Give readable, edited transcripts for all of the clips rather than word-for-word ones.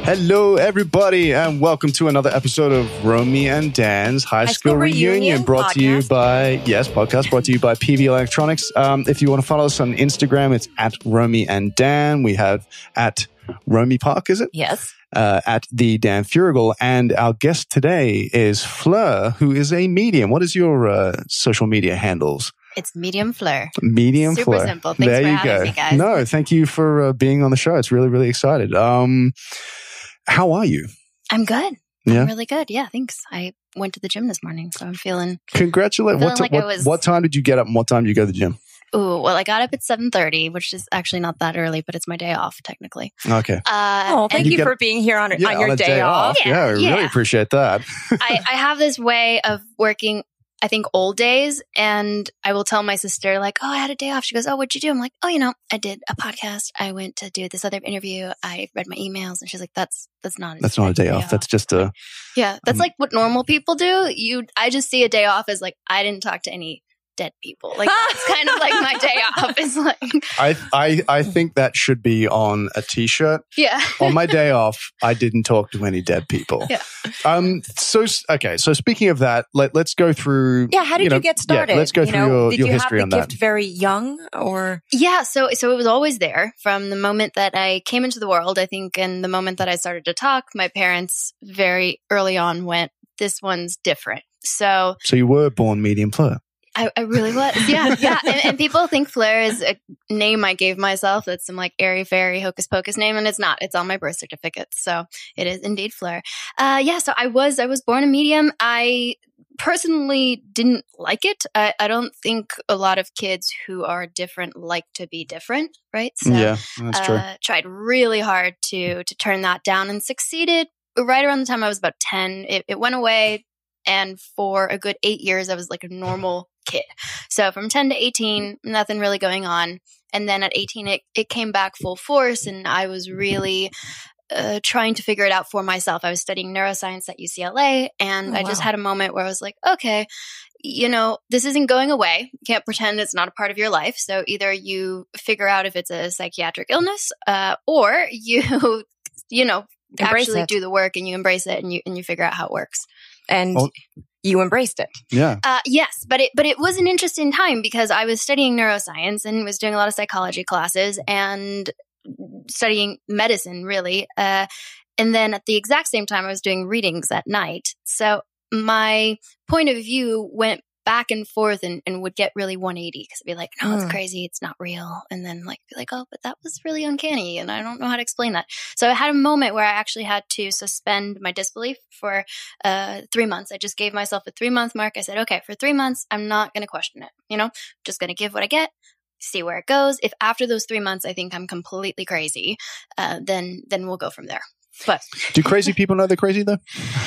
Hello, everybody, and welcome to another episode of Romy and Dan's High School Reunion brought to you by, podcast brought to you by PV Electronics. If you want to follow us on Instagram, it's at Romy and Dan. We have at Romy Park, is it? Yes. At the Dan Furigal. And our guest today is Fleur, who is a medium. What is your social media handles? It's Medium Fleur. Medium Super Fleur. simple. Thanks for having me, guys. No, thank you for being on the show. It's really, really excited. How are you? I'm good. Yeah? I'm really good. Yeah, thanks. I went to the gym this morning, so I'm feeling... Congratulations. What time did you get up and what time did you go to the gym? Ooh, well, I got up at 7:30, which is actually not that early, but it's my day off, technically. Okay. Thank you for being here on your day off. Yeah, I really appreciate that. I have this way of working, I think, old days, and I will tell my sister, like, oh, I had a day off. She goes, oh, what'd you do? I'm like, oh, I did a podcast. I went to do this other interview. I read my emails. And she's like, that's not a day off. That's just a... Yeah, that's like what normal people do. I just see a day off as like, I didn't talk to any dead people. Like, that's kind of like my day off. It's like... I think that should be on a t-shirt. Yeah. On my day off, I didn't talk to any dead people. Yeah. So speaking of that, let's go through... Yeah, how did you get started? Let's go through your history on that. Did you have the gift very young or... Yeah, so it was always there from the moment that I came into the world, I think, and the moment that I started to talk. My parents very early on went, this one's different. So you were born Medium Fleur. I really was. Yeah. And people think Fleur is a name I gave myself. That's some like airy-fairy hocus pocus name, and it's not. It's on my birth certificate. So it is indeed Fleur. So I was born a medium. I personally didn't like it. I don't think a lot of kids who are different like to be different, right? So, yeah, that's true. Tried really hard to turn that down and succeeded. Right around the time I was about 10, it went away. And for a good 8 years, I was like a normal kid. So from 10 to 18, nothing really going on. And then at 18, it came back full force. And I was really trying to figure it out for myself. I was studying neuroscience at UCLA. And I just had a moment where I was like, okay, this isn't going away. You can't pretend it's not a part of your life. So either you figure out if it's a psychiatric illness or you, actually do the work and you embrace it and you figure out how it works. And you embraced it. Yeah. Yes, but it was an interesting time because I was studying neuroscience and was doing a lot of psychology classes and studying medicine, really. And then at the exact same time, I was doing readings at night. So my point of view went back and forth and would get really 180 because I'd be like, no, it's crazy. It's not real. And then be like, oh, but that was really uncanny. And I don't know how to explain that. So I had a moment where I actually had to suspend my disbelief for 3 months. I just gave myself a 3-month mark. I said, okay, for 3 months, I'm not going to question it. Just going to give what I get, see where it goes. If after those 3 months, I think I'm completely crazy, then we'll go from there. But do crazy people know they're crazy though?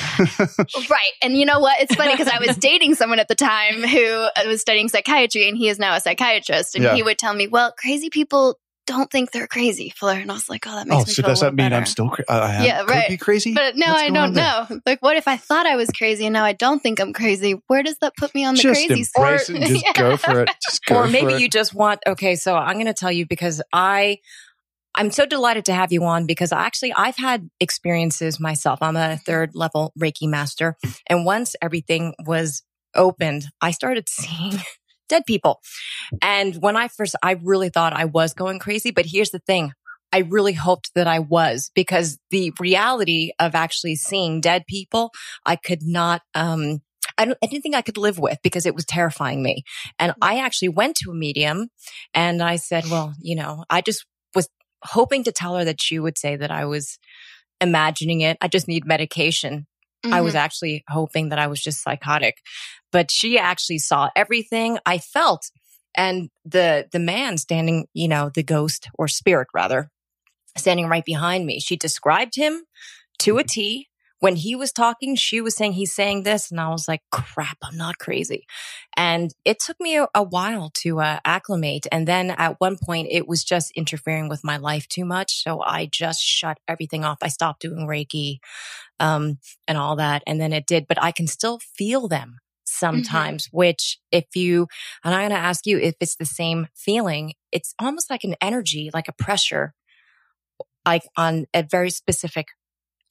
Right. And you know what? It's funny because I was dating someone at the time who was studying psychiatry and he is now a psychiatrist. And he would tell me, well, crazy people don't think they're crazy, Fleur. And I was like, oh, that makes me feel a little better. So does that mean I'm still could be crazy? But no, I don't know. Like, what if I thought I was crazy and now I don't think I'm crazy? Where does that put me on the crazy side? Just embrace it and just go for it. Or maybe you just want, okay, so I'm going to tell you because I'm so delighted to have you on because I've had experiences myself. I'm a 3rd level Reiki master. And once everything was opened, I started seeing dead people. And when I really thought I was going crazy. But here's the thing. I really hoped that I was because the reality of actually seeing dead people, I could not, I didn't think I could live with because it was terrifying me. And I actually went to a medium and I said, well, I just was hoping to tell her that she would say that I was imagining it. I just need medication. I was actually hoping that I was just psychotic, but she actually saw everything I felt. And the man standing, the ghost or spirit rather, standing right behind me, she described him to a T. When he was talking, she was saying, he's saying this. And I was like, crap, I'm not crazy. And it took me a while to acclimate. And then at one point, it was just interfering with my life too much. So I just shut everything off. I stopped doing Reiki and all that. And then it did. But I can still feel them sometimes, which and I'm going to ask you if it's the same feeling, it's almost like an energy, like a pressure, like on a very specific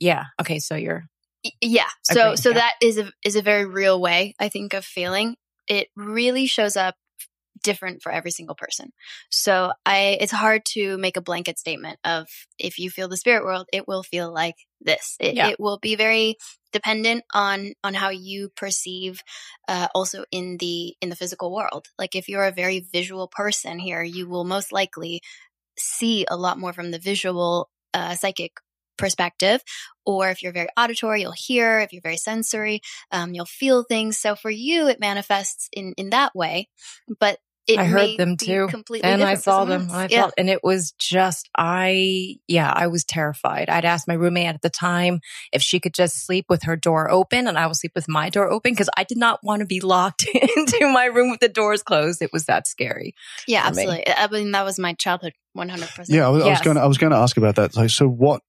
yeah. Okay. So you're. Yeah. So that is a very real way, I think, of feeling. It really shows up different for every single person. So it's hard to make a blanket statement of if you feel the spirit world, it will feel like this. It will be very dependent on how you perceive also in the physical world. Like if you're a very visual person here, you will most likely see a lot more from the visual psychic perspective. Or if you're very auditory, you'll hear. If you're very sensory, you'll feel things. So for you, it manifests in that way. But I heard them too, and I saw them. And it was just, I was terrified. I'd asked my roommate at the time if she could just sleep with her door open, and I will sleep with my door open because I did not want to be locked into my room with the doors closed. It was that scary. Yeah, absolutely. I mean, that was my childhood, 100%. Yeah, I was going to ask about that. So what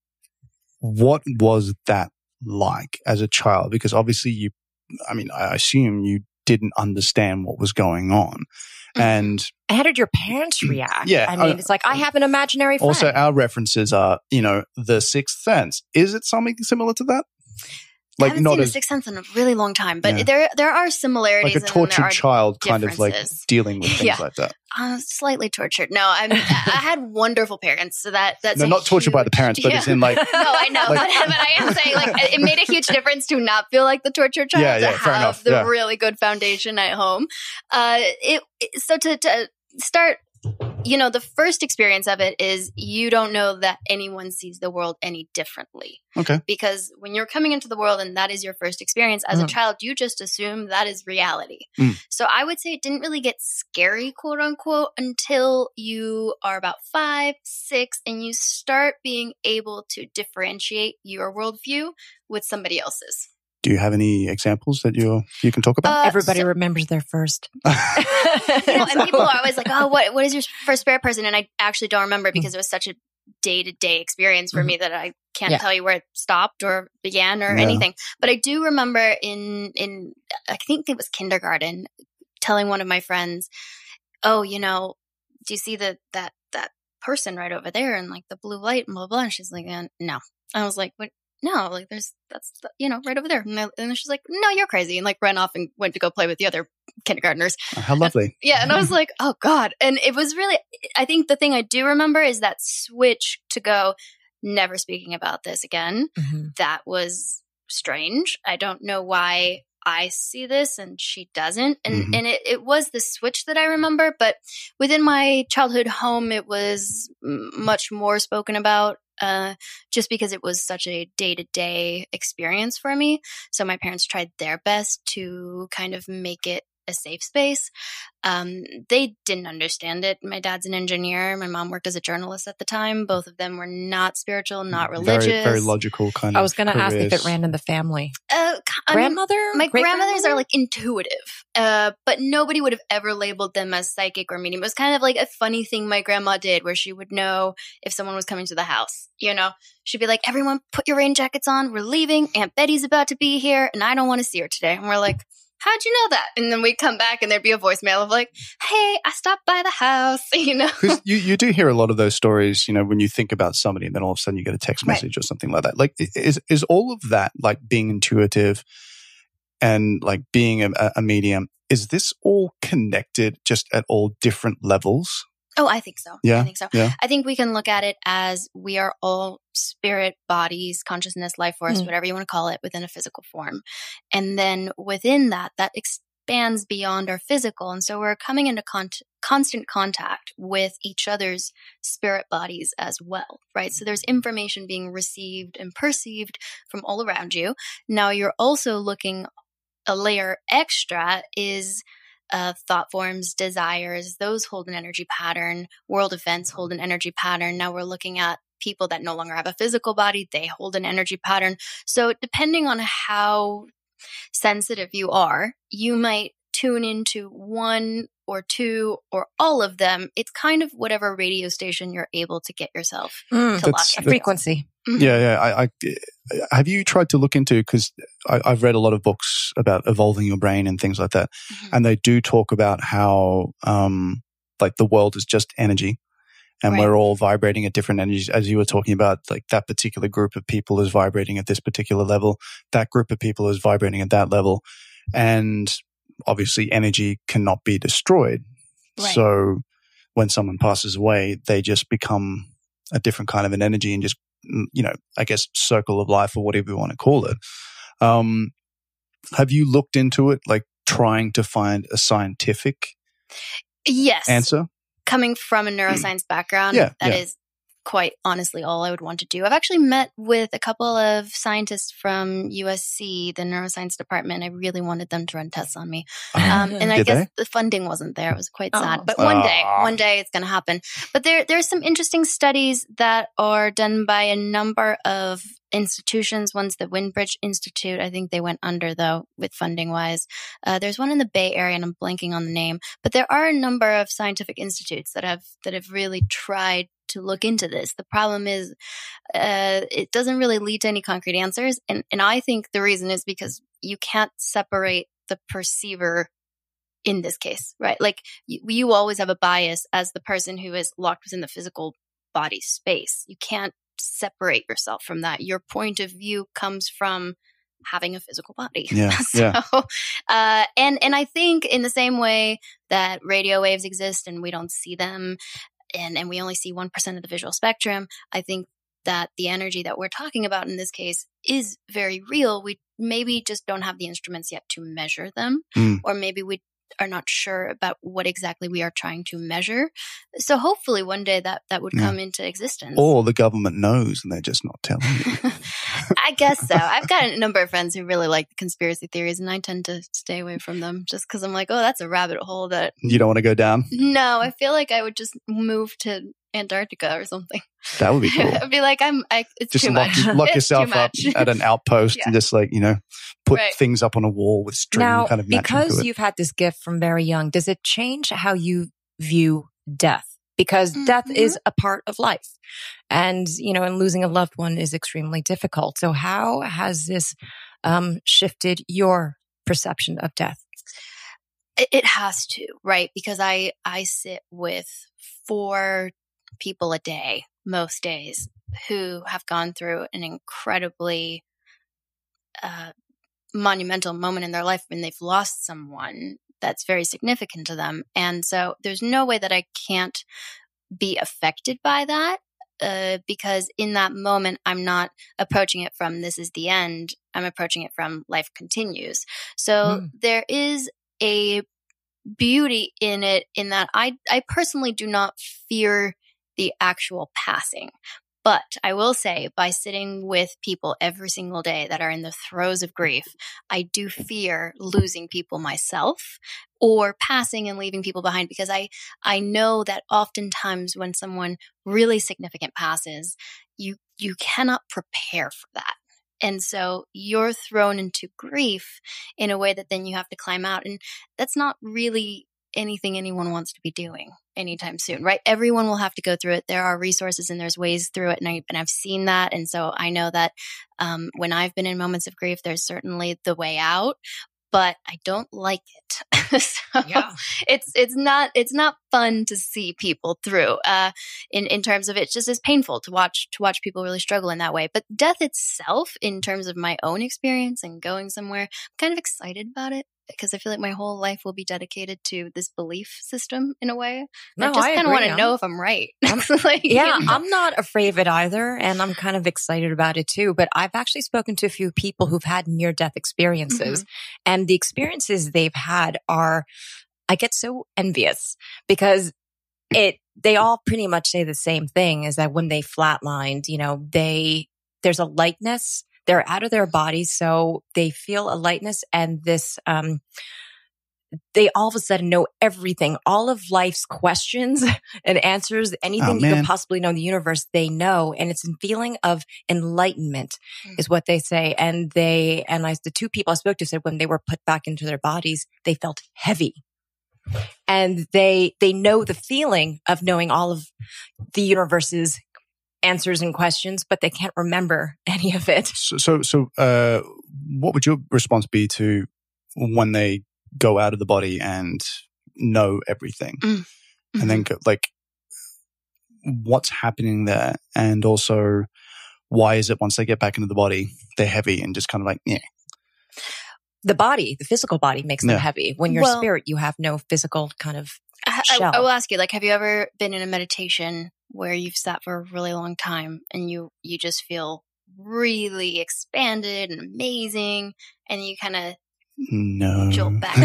was that like as a child? Because obviously I assume you didn't understand what was going on. And how did your parents react? Yeah, I mean, it's like, I have an imaginary friend. Also, our references are, The Sixth Sense. Is it something similar to that? I haven't seen The Sixth Sense in a really long time, but there are similarities. Like a tortured child kind of like dealing with things like that. Slightly tortured. No, I had wonderful parents, so that's not tortured by the parents, but it's in like. No, I know, but I am saying like it made a huge difference to not feel like the tortured child to have the really good foundation at home. So to start. The first experience of it is you don't know that anyone sees the world any differently. Okay. Because when you're coming into the world and that is your first experience as a child, you just assume that is reality. So I would say it didn't really get scary, quote unquote, until you are about 5, 6, and you start being able to differentiate your worldview with somebody else's. Do you have any examples that you can talk about? Everybody remembers their first. And people are always like, oh, what is your first spirit person? And I actually don't remember because it was such a day-to-day experience for me that I can't tell you where it stopped or began or anything. But I do remember in I think it was kindergarten, telling one of my friends, oh, do you see that person right over there and like the blue light and blah, blah, blah. And she's like, no. I was like, what? No, like that's right over there. And then she's like, no, you're crazy. And like ran off and went to go play with the other kindergartners. Oh, how lovely. And I was like, oh God. And it was really, I think the thing I do remember is that switch to go, never speaking about this again. That was strange. I don't know why I see this and she doesn't. And it was the switch that I remember. But within my childhood home, it was much more spoken about. Just because it was such a day-to-day experience for me. So my parents tried their best to kind of make it a safe space. They didn't understand it. My dad's an engineer. My mom worked as a journalist at the time. Both of them were not spiritual, not religious. Very, very logical kind of. I was going to ask if it ran in the family. Grandmother? My grandmothers are like intuitive, but nobody would have ever labeled them as psychic or medium. It was kind of like a funny thing my grandma did where she would know if someone was coming to the house. She'd be like, everyone put your rain jackets on. We're leaving. Aunt Betty's about to be here and I don't want to see her today. And we're like, how'd you know that? And then we'd come back and there'd be a voicemail of like, hey, I stopped by the house, You do hear a lot of those stories, when you think about somebody and then all of a sudden you get a text message or something like that. Like, is all of that, like being intuitive and like being a medium, is this all connected just at all different levels? Oh, I think so. Yeah. I think so. Yeah. I think we can look at it as we are all spirit, bodies, consciousness, life force, whatever you want to call it, within a physical form. And then within that expands beyond our physical. And so we're coming into constant contact with each other's spirit bodies as well, right? So there's information being received and perceived from all around you. Now you're also looking a layer extra is thought forms, desires, those hold an energy pattern. World events hold an energy pattern. Now we're looking at people that no longer have a physical body. They hold an energy pattern. So depending on how sensitive you are, you might tune into one or two or all of them. It's kind of whatever radio station you're able to get yourself to lock in. Frequency. Yeah. I have you tried to look into, because I've read a lot of books about evolving your brain and things like that. And they do talk about how, like the world is just energy and we're all vibrating at different energies. As you were talking about, like that particular group of people is vibrating at this particular level. That group of people is vibrating at that level. And obviously energy cannot be destroyed. Right. So when someone passes away, they just become a different kind of an energy and just, I guess circle of life or whatever you want to call it. Have you looked into it, like trying to find a scientific answer? Coming from a neuroscience background, that is quite honestly all I would want to do. I've actually met with a couple of scientists from USC, the neuroscience department. I really wanted them to run tests on me. And I guess the funding wasn't there. It was quite sad. But one day it's going to happen. But there's some interesting studies that are done by a number of institutions. One's the Windbridge Institute. I think they went under though with funding wise. There's one in the Bay Area and I'm blanking on the name, but there are a number of scientific institutes that have really tried to look into this. The problem is, it doesn't really lead to any concrete answers. And I think the reason is because you can't separate the perceiver in this case, right? Like you always have a bias as the person who is locked within the physical body space. You can't separate yourself from that. Your point of view comes from having a physical body. And I think in the same way that radio waves exist and we don't see them and we only see 1% of the visual spectrum, I think that the energy that we're talking about in this case is very real. We maybe just don't have the instruments yet to measure them, or maybe we are not sure about what exactly we are trying to measure. So hopefully one day that would come into existence. Or the government knows and they're just not telling you. I guess so. I've got a number of friends who really like conspiracy theories and I tend to stay away from them just because I'm like, oh, that's a rabbit hole that... You don't want to go down? No, I feel like I would just move to Antarctica or something. That would be cool. I'd be like, it's just too much. Lock yourself up at an outpost and just like, put things up on a wall with string now, kind of matching to it. Because you've had this gift from very young, does it change how you view death? Because death is a part of life. And, and losing a loved one is extremely difficult. So how has this shifted your perception of death? It has to, right? Because I sit with 4 people a day, most days, who have gone through an incredibly monumental moment in their life when they've lost someone that's very significant to them. And so there's no way that I can't be affected by that because in that moment, I'm not approaching it from this is the end. I'm approaching it from life continues. So there is a beauty in it in that I personally do not fear the actual passing. But I will say, by sitting with people every single day that are in the throes of grief, I do fear losing people myself or passing and leaving people behind because I know that oftentimes when someone really significant passes, you cannot prepare for that. And so you're thrown into grief in a way that then you have to climb out. And that's not really anything anyone wants to be doing anytime soon, right? Everyone will have to go through it. There are resources and there's ways through it. And I've seen that. And so I know that when I've been in moments of grief, there's certainly the way out, but I don't like it. So it's not fun to see people through in terms of it just is painful to watch people really struggle in that way. But death itself, in terms of my own experience and going somewhere, I'm kind of excited about it. Because I feel like my whole life will be dedicated to this belief system in a way. No, I just kind of want to know if I'm right. I'm not afraid of it either. And I'm kind of excited about it too. But I've actually spoken to a few people who've had near-death experiences. And the experiences they've had are, I get so envious because they all pretty much say the same thing, is that when they flatlined, there's a lightness. They're out of their bodies, so they feel a lightness and this, they all of a sudden know everything, all of life's questions and answers, anything you could possibly know in the universe, they know. And it's a feeling of enlightenment is what they say. And the 2 people I spoke to said when they were put back into their bodies, they felt heavy. And they know the feeling of knowing all of the universe's answers and questions, but they can't remember any of it. So, what would your response be to when they go out of the body and know everything, and then go, like, what's happening there, and also why is it once they get back into the body, they're heavy and just kind of like, yeah. The physical body makes them heavy. When you're spirit, you have no physical kind of shell. I will ask you, like, have you ever been in a meditation where you've sat for a really long time and you just feel really expanded and amazing, and you kind of jolt back?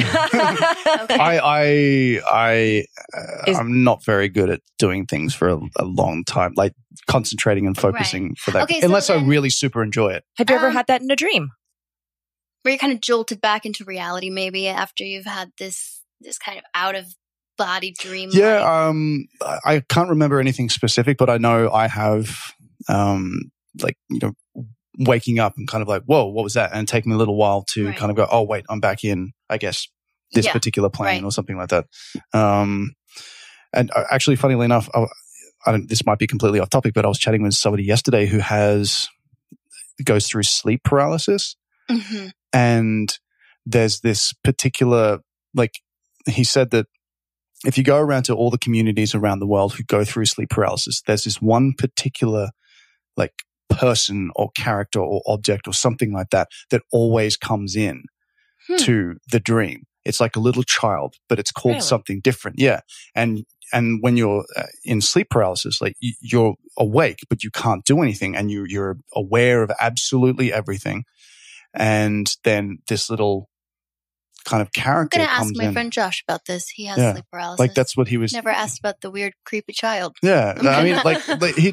Okay. I'm not very good at doing things for a long time, like concentrating and focusing for that, unless I really super enjoy it. Have you ever had that in a dream? Where you're kind of jolted back into reality, maybe after you've had this kind of out of body dream? Yeah, I can't remember anything specific, but I know I have, waking up and kind of like, whoa, what was that? And taking a little while to kind of go, oh wait, I'm back in, I guess, this particular plane or something like that. And actually, funnily enough, this might be completely off topic, but I was chatting with somebody yesterday who goes through sleep paralysis. Mm-hmm. And there's this particular, he said that if you go around to all the communities around the world who go through sleep paralysis, there's this one particular person or character or object or something like that always comes in to the dream. It's like a little child, but it's called something different. Yeah. And when you're in sleep paralysis, you're awake, but you can't do anything, and you're aware of absolutely everything. And then this little kind of character comes in. I'm going to ask my friend Josh about this. He has sleep paralysis. That's what he was. Never asked about the weird, creepy child. Yeah. I mean,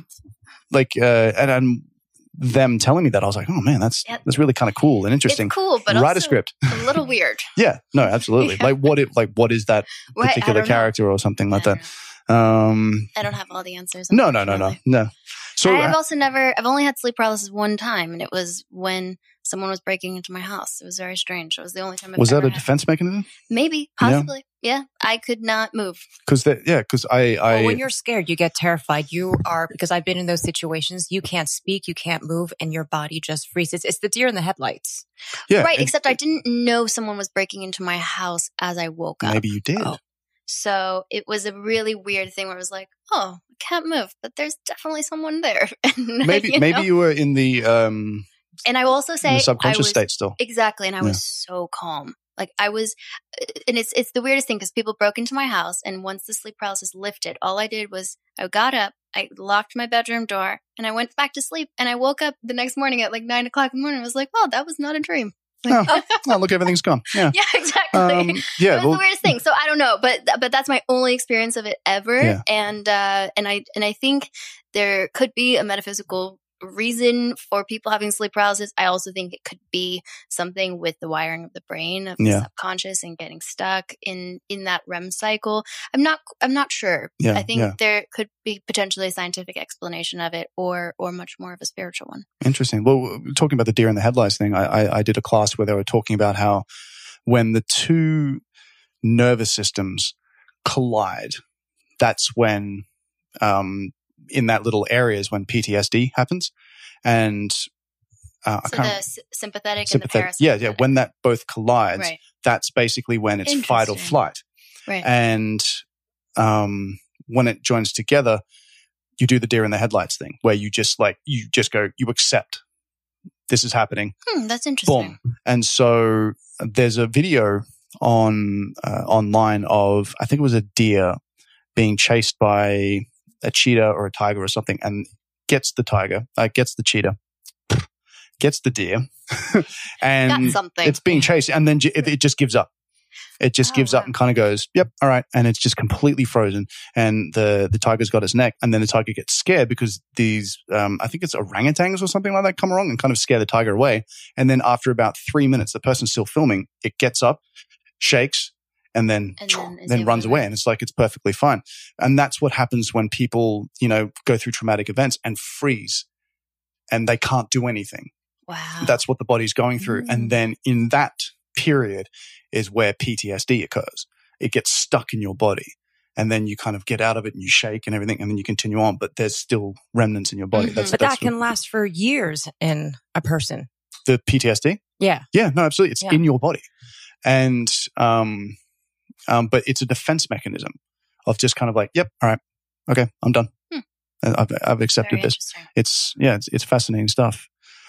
and them telling me that, I was like, oh man, that's really kind of cool and interesting. It's cool, but write a script. A little weird. Yeah. No, absolutely. What is that particular character or something like that? I don't have all the answers. No. So I've only had sleep paralysis one time, and it was when someone was breaking into my house. It was very strange. It was the only time Was that a defense mechanism? Maybe, possibly. Yeah. I could not move. Because when you're scared, you get terrified. Because I've been in those situations, you can't speak, you can't move, and your body just freezes. It's the deer in the headlights. Yeah. Right, except I didn't know someone was breaking into my house as I woke up. Maybe you did. Oh. So it was a really weird thing where it was like, oh, I can't move, but there's definitely someone there. Maybe you were in the and I will also say in the subconscious state still. Exactly, and I was so calm. I was, and it's the weirdest thing because people broke into my house, and once the sleep paralysis lifted, all I did was I got up, I locked my bedroom door, and I went back to sleep. And I woke up the next morning at 9 o'clock in the morning. I was like, "Wow, that was not a dream." Look, everything's gone. Yeah, yeah, exactly. It was the weirdest thing. So I don't know, but that's my only experience of it ever. Yeah. And I think there could be a metaphysical reason for people having sleep paralysis. I also think it could be something with the wiring of the brain, of the subconscious, and getting stuck in that REM cycle. I'm not sure. I think there could be potentially a scientific explanation of it, or much more of a spiritual one. Interesting. Well, talking about the deer in the headlights thing, I did a class where they were talking about how when the two nervous systems collide, that's when in that little area is when PTSD happens. And the sympathetic and the parasympathetic. Yeah. When that both collides, that's basically when it's fight or flight. Right. And when it joins together, you do the deer in the headlights thing, where you just you accept this is happening. That's interesting. Boom. And so there's a video online of, I think it was a deer being chased by a cheetah or a tiger or something, and gets the cheetah, gets the deer, and it's being chased, and then it just gives up. It just gives up and kind of goes, yep, all right. And it's just completely frozen. And the tiger's got its neck, and then the tiger gets scared because these, I think it's orangutans or something like that, come along and kind of scare the tiger away. And then after about 3 minutes, the person's still filming, it gets up, shakes, and then runs away. And it's like, it's perfectly fine. And that's what happens when people, go through traumatic events and freeze and they can't do anything. Wow. That's what the body's going through. And then in that period is where PTSD occurs. It gets stuck in your body, and then you kind of get out of it and you shake and everything, and then you continue on, but there's still remnants in your body. But that can last for years in a person. The PTSD? Yeah. Yeah, no, absolutely. It's in your body. And, but it's a defense mechanism of just kind of like, yep, all right, okay, I'm done. I've accepted this. It's fascinating stuff.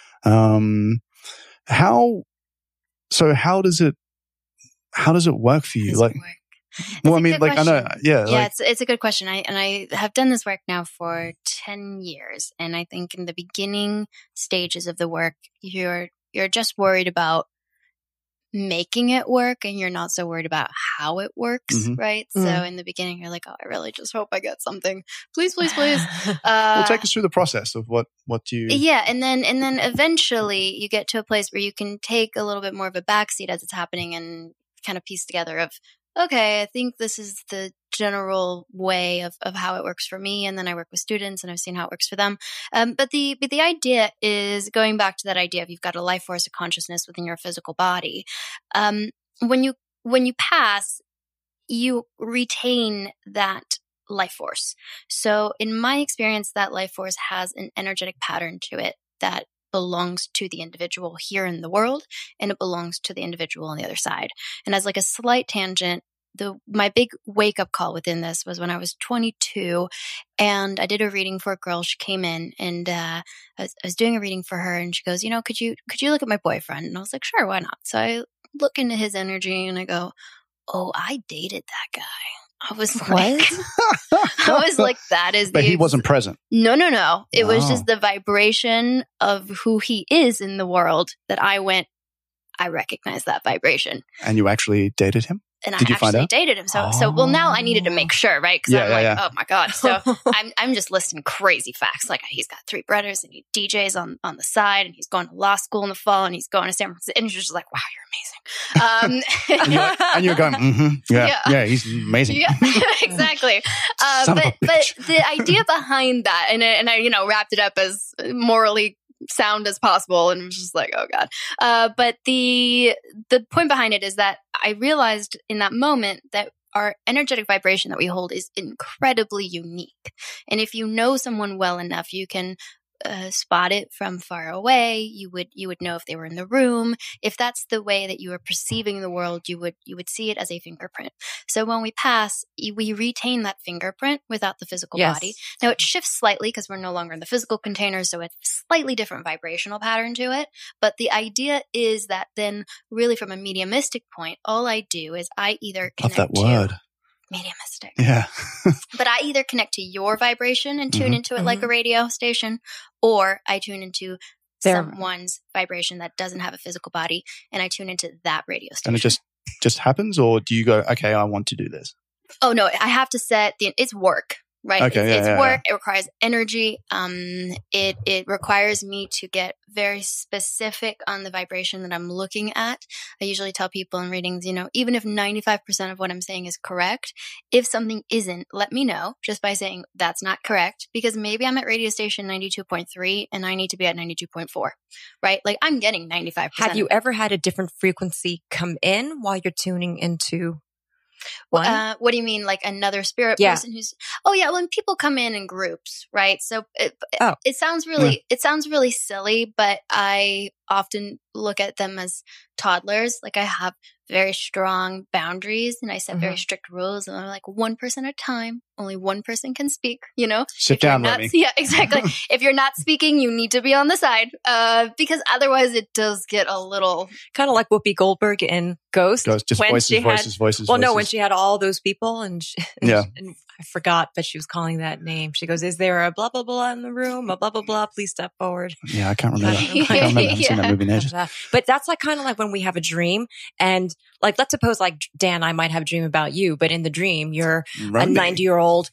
How does it work for you? Like, well, I mean, like, I know, it's a good question. I have done this work now for 10 years. And I think in the beginning stages of the work, you're just worried about making it work and you're not so worried about how it works, right? So in the beginning, you're like, oh, I really just hope I get something. Please, please, please. Well, take us through the process of what you... Yeah, and then eventually you get to a place where you can take a little bit more of a backseat as it's happening and kind of piece together of, okay, I think this is the general way of how it works for me. And then I work with students and I've seen how it works for them. But the idea is going back to that idea of you've got a life force of consciousness within your physical body. When you pass, you retain that life force. So in my experience, that life force has an energetic pattern to it that belongs to the individual here in the world, and it belongs to the individual on the other side. And as like a slight tangent, my big wake up call within this was when I was 22 and I did a reading for a girl. She came in and I was doing a reading for her and she goes, could you look at my boyfriend? And I was like, sure, why not? So I look into his energy and I go, oh, I dated that guy. I was like, that is But he wasn't present. No. It was just the vibration of who he is in the world that I recognize that vibration. And you actually dated him? And I actually dated him. So well, now I needed to make sure, right? Because oh my God. So I'm just listing crazy facts. Like he's got 3 brothers and he DJs on the side and he's going to law school in the fall and he's going to San Francisco. And you're just like, wow, you're amazing. and you're going, yeah, he's amazing. Yeah, exactly. But the idea behind that, and I wrapped it up as morally sound as possible, and it was just like, oh God. But the point behind it is that I realized in that moment that our energetic vibration that we hold is incredibly unique. And if you know someone well enough, you can spot it from far away. You would know if they were in the room. If that's the way that you are perceiving the world, you would see it as a fingerprint. So when we pass, we retain that fingerprint without the physical body. Now it shifts slightly because we're no longer in the physical container, so it's a slightly different vibrational pattern to it. But the idea is that then really from a mediumistic point, all I do is I either connect Love that word. Mediumistic. Yeah. But I either connect to your vibration and tune into it like a radio station, or I tune into someone's vibration that doesn't have a physical body, and I tune into that radio station. And it just happens, or do you go, okay, I want to do this? Oh, no, I have to set it's work. Right. Okay, it's work. It requires energy. It requires me to get very specific on the vibration that I'm looking at. I usually tell people in readings, even if 95% of what I'm saying is correct, if something isn't, let me know just by saying that's not correct, because maybe I'm at radio station 92.3 and I need to be at 92.4, right? Like I'm getting 95%. Have you ever had a different frequency come in while you're tuning into one? What do you mean? Like another spirit person who's, when people come in groups, right? So it sounds really silly, but I often look at them as toddlers. Like I have very strong boundaries and I set very strict rules, and I'm like 1% at a time. Only one person can speak, Sit down, Remy. Yeah, exactly. If you're not speaking, you need to be on the side, because otherwise it does get a little... Kind of like Whoopi Goldberg in Ghost. Just voices. Well, no, when she had all those people and I forgot, but she was calling that name. She goes, is there a blah, blah, blah in the room? A blah, blah, blah. Please step forward. Yeah, I can't remember. I haven't seen that movie in ages. But that's like kind of like when we have a dream, and like, let's suppose like Dan, I might have a dream about you, but in the dream, you're a 90-year-old,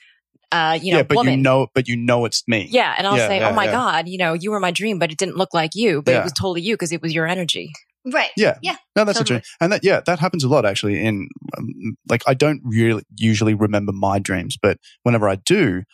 woman. But you know it's me. Yeah. And I'll say, oh my God, you were my dream, but it didn't look like you, but it was totally you because it was your energy. Right. Yeah. No, that's totally. And that happens a lot actually. In I don't really usually remember my dreams, but whenever I do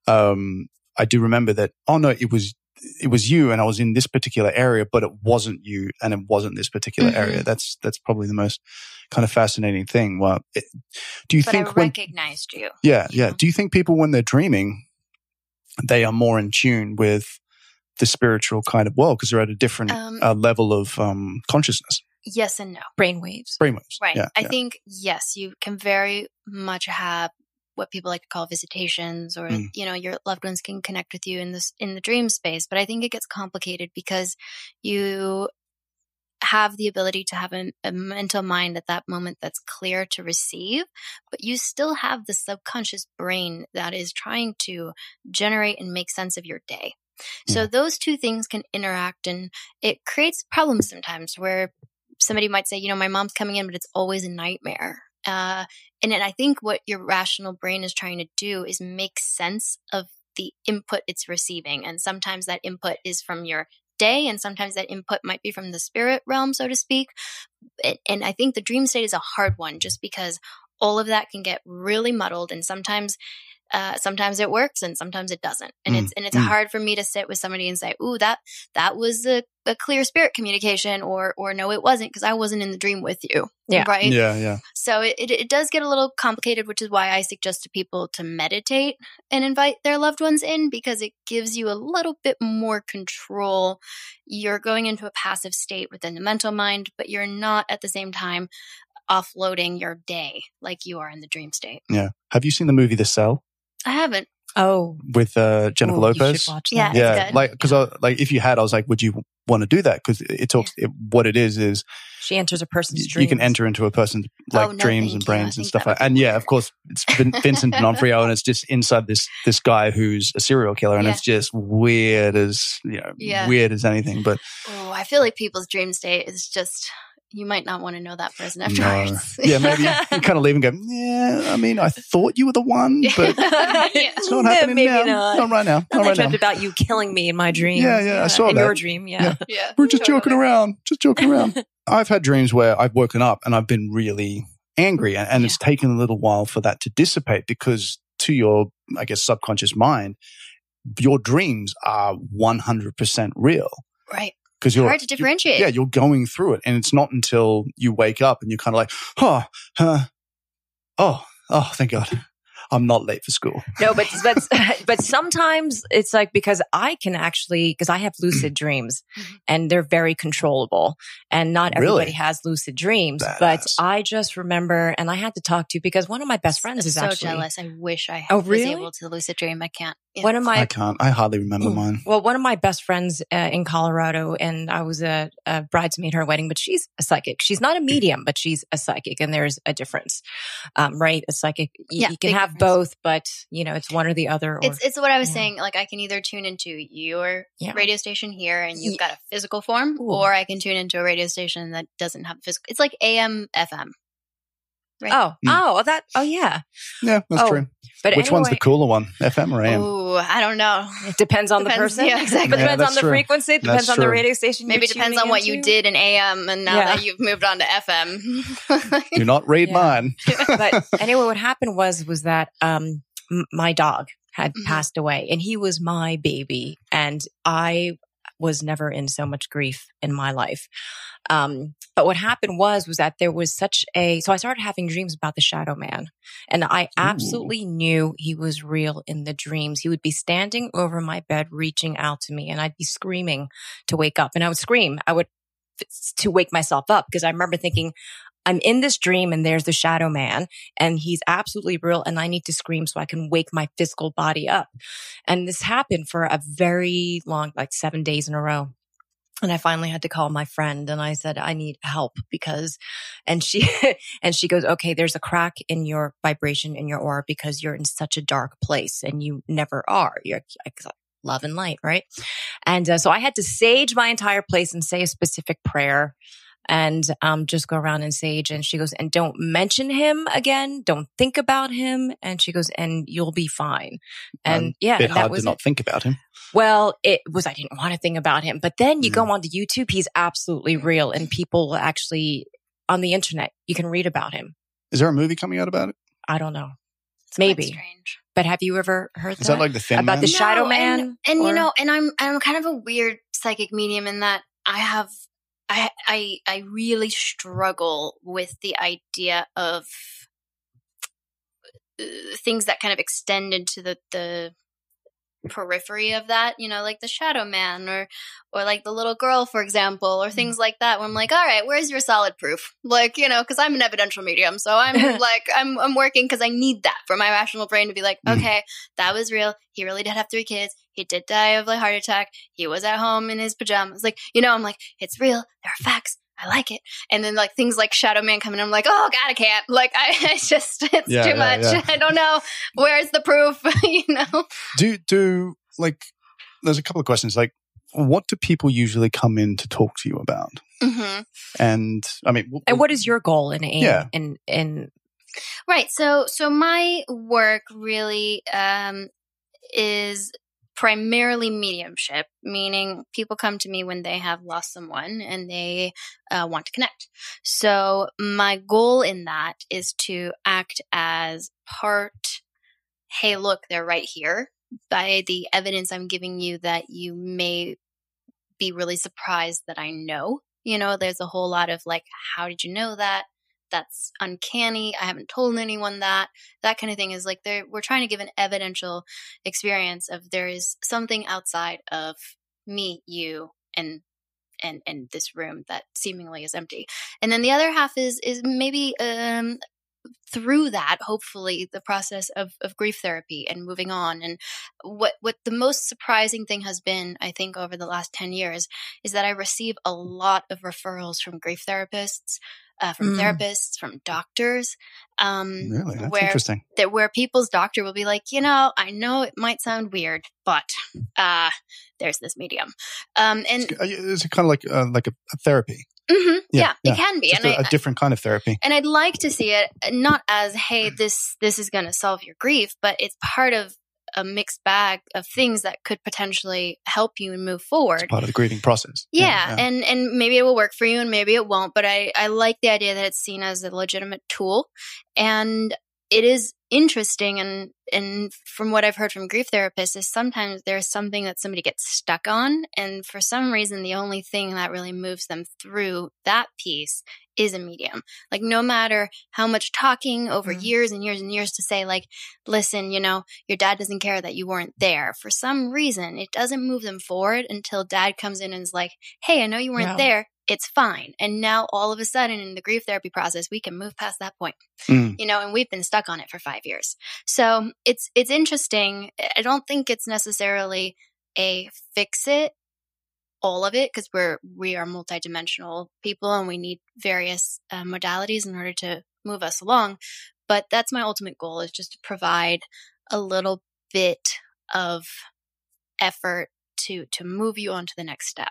remember that. Oh no, it was you, and I was in this particular area, but it wasn't you, and it wasn't this particular area. That's probably the most kind of fascinating thing. Well, do you think I recognized you? Yeah. Do you think people, when they're dreaming, they are more in tune with the spiritual kind of world because they're at a different level of consciousness? Yes and no. Brainwaves. Right. Yeah, I think, yes, you can very much have what people like to call visitations, or your loved ones can connect with you in the dream space. But I think it gets complicated because you have the ability to have a mental mind at that moment that's clear to receive, but you still have the subconscious brain that is trying to generate and make sense of your day. So those two things can interact, and it creates problems sometimes where somebody might say, my mom's coming in, but it's always a nightmare. And then I think what your rational brain is trying to do is make sense of the input it's receiving. And sometimes that input is from your day, and sometimes that input might be from the spirit realm, so to speak. And I think the dream state is a hard one, just because all of that can get really muddled, and sometimes it works and sometimes it doesn't. And it's hard for me to sit with somebody and say, ooh, that was a clear spirit communication, or no, it wasn't, because I wasn't in the dream with you. Yeah. Right. Yeah. So it does get a little complicated, which is why I suggest to people to meditate and invite their loved ones in, because it gives you a little bit more control. You're going into a passive state within the mental mind, but you're not at the same time offloading your day like you are in the dream state. Yeah. Have you seen the movie The Cell? I haven't. Oh, with Jennifer Lopez. You should watch that. Yeah, it's good. Because if you had, I was like, would you want to do that? Because it talks. What it is she enters a person's dreams. You can enter into a person's dreams and brains and stuff like that. And of course, it's Vincent D'Onofrio, and it's just inside this guy who's a serial killer, and it's just weird as weird as anything. But I feel like people's dream state is just. You might not want to know that person afterwards. No. Yeah, maybe you kind of leave and go, I thought you were the one, but it's not happening maybe now. Not right now. I dreamt about you killing me in my dream. Yeah, I saw in that. your dream, yeah. We're just joking around. I've had dreams where I've woken up and I've been really angry, and it's taken a little while for that to dissipate, because to your, I guess, subconscious mind, your dreams are 100% real. Right. Because you're hard to differentiate. You're going through it, and it's not until you wake up and you're kind of like, oh, thank God, I'm not late for school. No, but sometimes it's like, because I have lucid dreams, and they're very controllable, and not everybody has lucid dreams. Badass. But I just remember, and I had to talk to, because one of my best friends is actually so jealous. I wish I was able to lucid dream. I can't. Yeah. I can't. I hardly remember mine. Well, one of my best friends in Colorado, and I was a bridesmaid at her wedding, but she's a psychic. She's not a medium, but she's a psychic, and there's a difference, right? A psychic, you can have both, but it's one or the other. Or, it's what I was saying. Like, I can either tune into your radio station here, and you've got a physical form, or I can tune into a radio station that doesn't have physical. It's like AM, FM. Right? Yeah, that's true. But which one's the cooler one, FM or AM? Oh, I don't know. It depends on the person. Yeah, exactly. But it depends on the frequency. It depends on the radio station. Maybe it depends on what you did in AM, and now that you've moved on to FM. Do not read mine. But anyway, what happened was that my dog had passed away, and he was my baby, and I was never in so much grief in my life. But what happened was that there was so I started having dreams about the shadow man, and I absolutely knew he was real in the dreams. He would be standing over my bed, reaching out to me, and I'd be screaming to wake up, and I would scream. To wake myself up, because I remember thinking, I'm in this dream and there's the shadow man, and he's absolutely real, and I need to scream so I can wake my physical body up. And this happened for a very long, 7 days in a row. And I finally had to call my friend, and I said, I need help, and she goes, okay, there's a crack in your vibration in your aura, because you're in such a dark place, and you never are. You're love and light, right? And so I had to sage my entire place and say a specific prayer, and just go around and sage. And she goes, and don't mention him again. Don't think about him. And she goes, and you'll be fine. And a bit hard to not think about him. Well, I didn't want to think about him. But then you go onto YouTube, he's absolutely real. And people actually, on the internet, you can read about him. Is there a movie coming out about it? I don't know. It's maybe. Strange. But have you ever heard Is that like the Thin about Man? the shadow man? And I'm kind of a weird psychic medium in that I really struggle with the idea of things that kind of extend into the periphery of that, like the Shadow Man or like the little girl, for example, or things like that, where I'm like, all right, where's your solid proof? Like, because I'm an evidential medium. So I'm like, I'm working because I need that for my rational brain to be like, okay, that was real. He really did have 3 kids. He did die of a heart attack. He was at home in his pajamas. Like, I'm like, it's real. There are facts. I like it. And then like things like Shadow Man coming in, I'm like, oh God, I can't. Like, it's too much. Yeah. I don't know. Where's the proof? Do like, there's a couple of questions. Like, what do people usually come in to talk to you about? Mm-hmm. And I mean, and what is your goal in aim? Yeah. In right. So my work really is primarily mediumship, meaning people come to me when they have lost someone and they want to connect. So my goal in that is to act as part, hey, look, they're right here, by the evidence I'm giving you that you may be really surprised that I know. There's a whole lot of like, how did you know that? That's uncanny. I haven't told anyone that kind of thing is like we're trying to give an evidential experience of there is something outside of me, you, and this room that seemingly is empty. And then the other half is maybe through that, hopefully, the process of grief therapy and moving on. And what the most surprising thing has been, I think, over the last 10 years is that I receive a lot of referrals from grief therapists, from therapists, from doctors. Really? That's interesting. Where people's doctor will be like, I know it might sound weird, but there's this medium. And is it kind of like a therapy? Mm-hmm. Yeah, it can be. Just a different kind of therapy. And I'd like to see it not as, hey, this is going to solve your grief, but it's part of a mixed bag of things that could potentially help you move forward. It's part of the grieving process. Yeah. And maybe it will work for you and maybe it won't, but I like the idea that it's seen as a legitimate tool. And it is interesting, and from what I've heard from grief therapists, is sometimes there's something that somebody gets stuck on, and for some reason the only thing that really moves them through that piece is a medium. Like, no matter how much talking over years and years and years to say, like, listen, your dad doesn't care that you weren't there. For some reason, it doesn't move them forward until dad comes in and is like, hey, I know you weren't there. It's fine. And now all of a sudden in the grief therapy process, we can move past that point, and we've been stuck on it for 5 years. So it's interesting. I don't think it's necessarily a fix it, all of it, because we are multidimensional people and we need various modalities in order to move us along. But that's my ultimate goal, is just to provide a little bit of effort to move you on to the next step.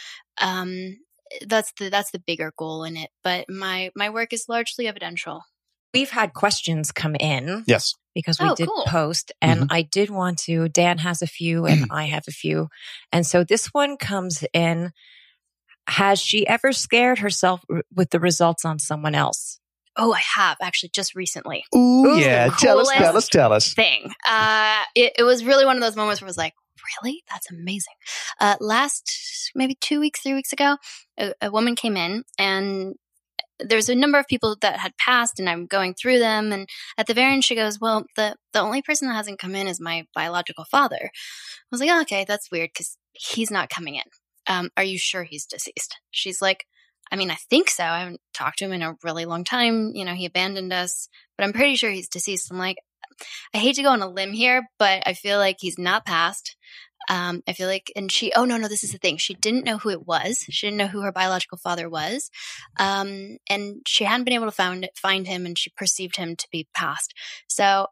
That's the bigger goal in it. But my work is largely evidential. We've had questions come in. Yes. Because we did post, and I did want to, Dan has a few and I have a few. And so this one comes in, has she ever scared herself with the results on someone else? Oh, I have, actually, just recently. Ooh, yeah. Tell us. Thing. It was really one of those moments where I was like, really? That's amazing. Last maybe 3 weeks ago, a woman came in, and there's a number of people that had passed, and I'm going through them. And at the very end, she goes, well, the only person that hasn't come in is my biological father. I was like, oh, okay, that's weird because he's not coming in. Are you sure he's deceased? She's like, I mean, I think so. I haven't talked to him in a really long time. He abandoned us, but I'm pretty sure he's deceased. I'm like, I hate to go on a limb here, but I feel like he's not passed. I feel like, and she, oh no, this is the thing. She didn't know who it was. She didn't know who her biological father was. And she hadn't been able to find him, and she perceived him to be passed. So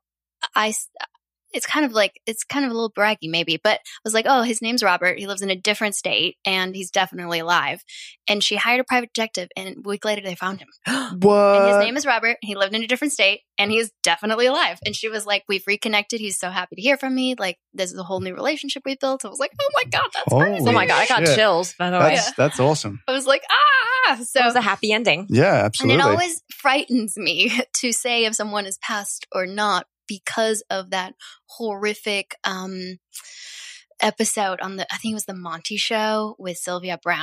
it's kind of a little braggy maybe, but I was like, oh, his name's Robert. He lives in a different state and he's definitely alive. And she hired a private detective, and a week later they found him. What? And his name is Robert. He lived in a different state and he's definitely alive. And she was like, we've reconnected. He's so happy to hear from me. Like, this is a whole new relationship we built. I was like, oh my God, that's crazy. Oh my God, I got chills, by the way. That's awesome. I was like, So it was a happy ending. Yeah, absolutely. And it always frightens me to say if someone is passed or not, because of that horrific episode on I think it was the Monty Show with Sylvia Brown,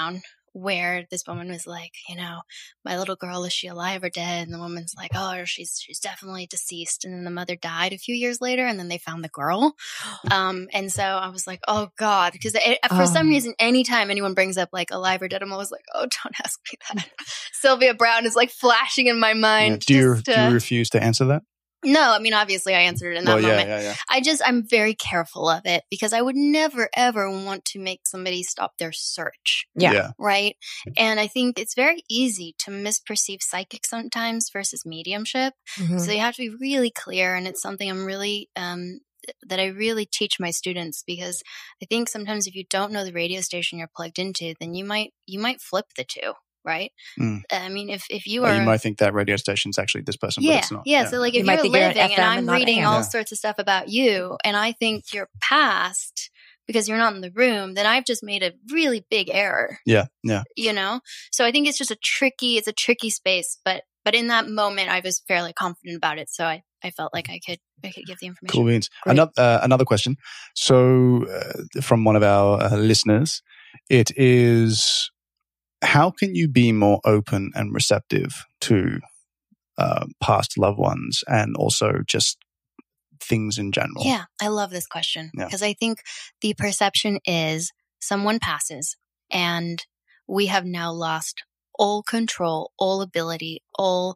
where this woman was like, my little girl, is she alive or dead? And the woman's like, oh, she's definitely deceased. And then the mother died a few years later, and then they found the girl. And so I was like, oh God, because for some reason, anytime anyone brings up like alive or dead, I'm always like, oh, don't ask me that. Sylvia Browne is like flashing in my mind. Yeah. Do you refuse to answer that? No, I mean, obviously I answered it in that moment. Yeah. I'm very careful of it because I would never, ever want to make somebody stop their search. Yeah. Right. And I think it's very easy to misperceive psychic sometimes versus mediumship. Mm-hmm. So you have to be really clear. And it's something I'm really, that I really teach my students, because I think sometimes if you don't know the radio station you're plugged into, then you might flip the two. Right. I mean, if you are, you might think that radio station's actually this person, but it's not. Yeah. So like if you're living and I'm reading all sorts of stuff about you, and I think you're past because you're not in the room, then I've just made a really big error. Yeah. So I think it's just a tricky space, but in that moment I was fairly confident about it. So I felt like I could give the information. Cool beans. Another question. So from one of our listeners, it is, how can you be more open and receptive to past loved ones and also just things in general? Yeah, I love this question because I think the perception is someone passes and we have now lost all control, all ability, all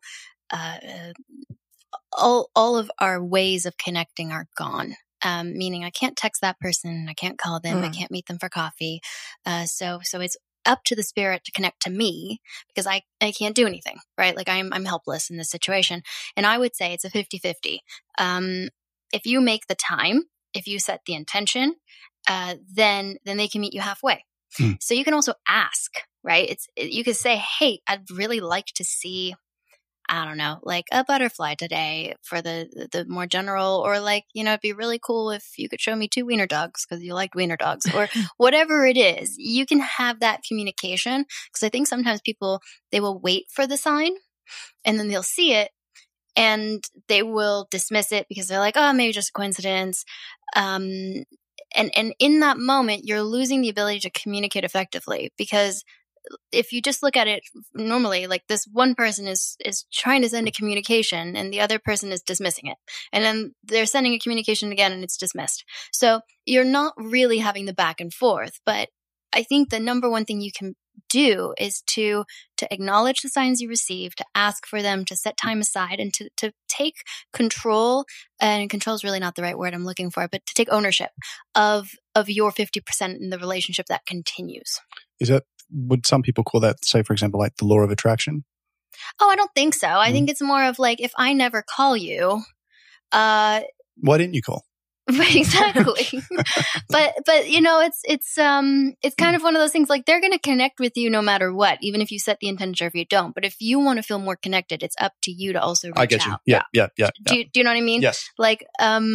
of our ways of connecting are gone. Meaning I can't text that person, I can't call them, I can't meet them for coffee. So it's up to the spirit to connect to me because I can't do anything, right? Like I'm helpless in this situation. And I would say it's a 50-50. If you make the time, if you set the intention, then they can meet you halfway. So you can also ask, right? You could say, hey, I'd really like to see, I don't know, like a butterfly today for the more general, or like, it'd be really cool if you could show me 2 wiener dogs because you liked wiener dogs, or whatever it is. You can have that communication, because I think sometimes people, they will wait for the sign and then they'll see it and they will dismiss it because they're like, oh, maybe just a coincidence. And in that moment, you're losing the ability to communicate effectively, because if you just look at it normally, like this one person is trying to send a communication and the other person is dismissing it. And then they're sending a communication again and it's dismissed. So you're not really having the back and forth. But I think the number one thing you can do is to acknowledge the signs you receive, to ask for them, to set time aside, and to take control. And control is really not the right word I'm looking for, but to take ownership of your 50% in the relationship that continues. Would some people call that, say, for example, like the law of attraction? Oh, I don't think so. I think it's more of like, if I never call you, why didn't you call? Exactly. but it's kind of one of those things, like they're going to connect with you no matter what, even if you set the intention or if you don't. But if you want to feel more connected, it's up to you to also reach out. I get you. Yeah. Do you know what I mean? Yes. Like,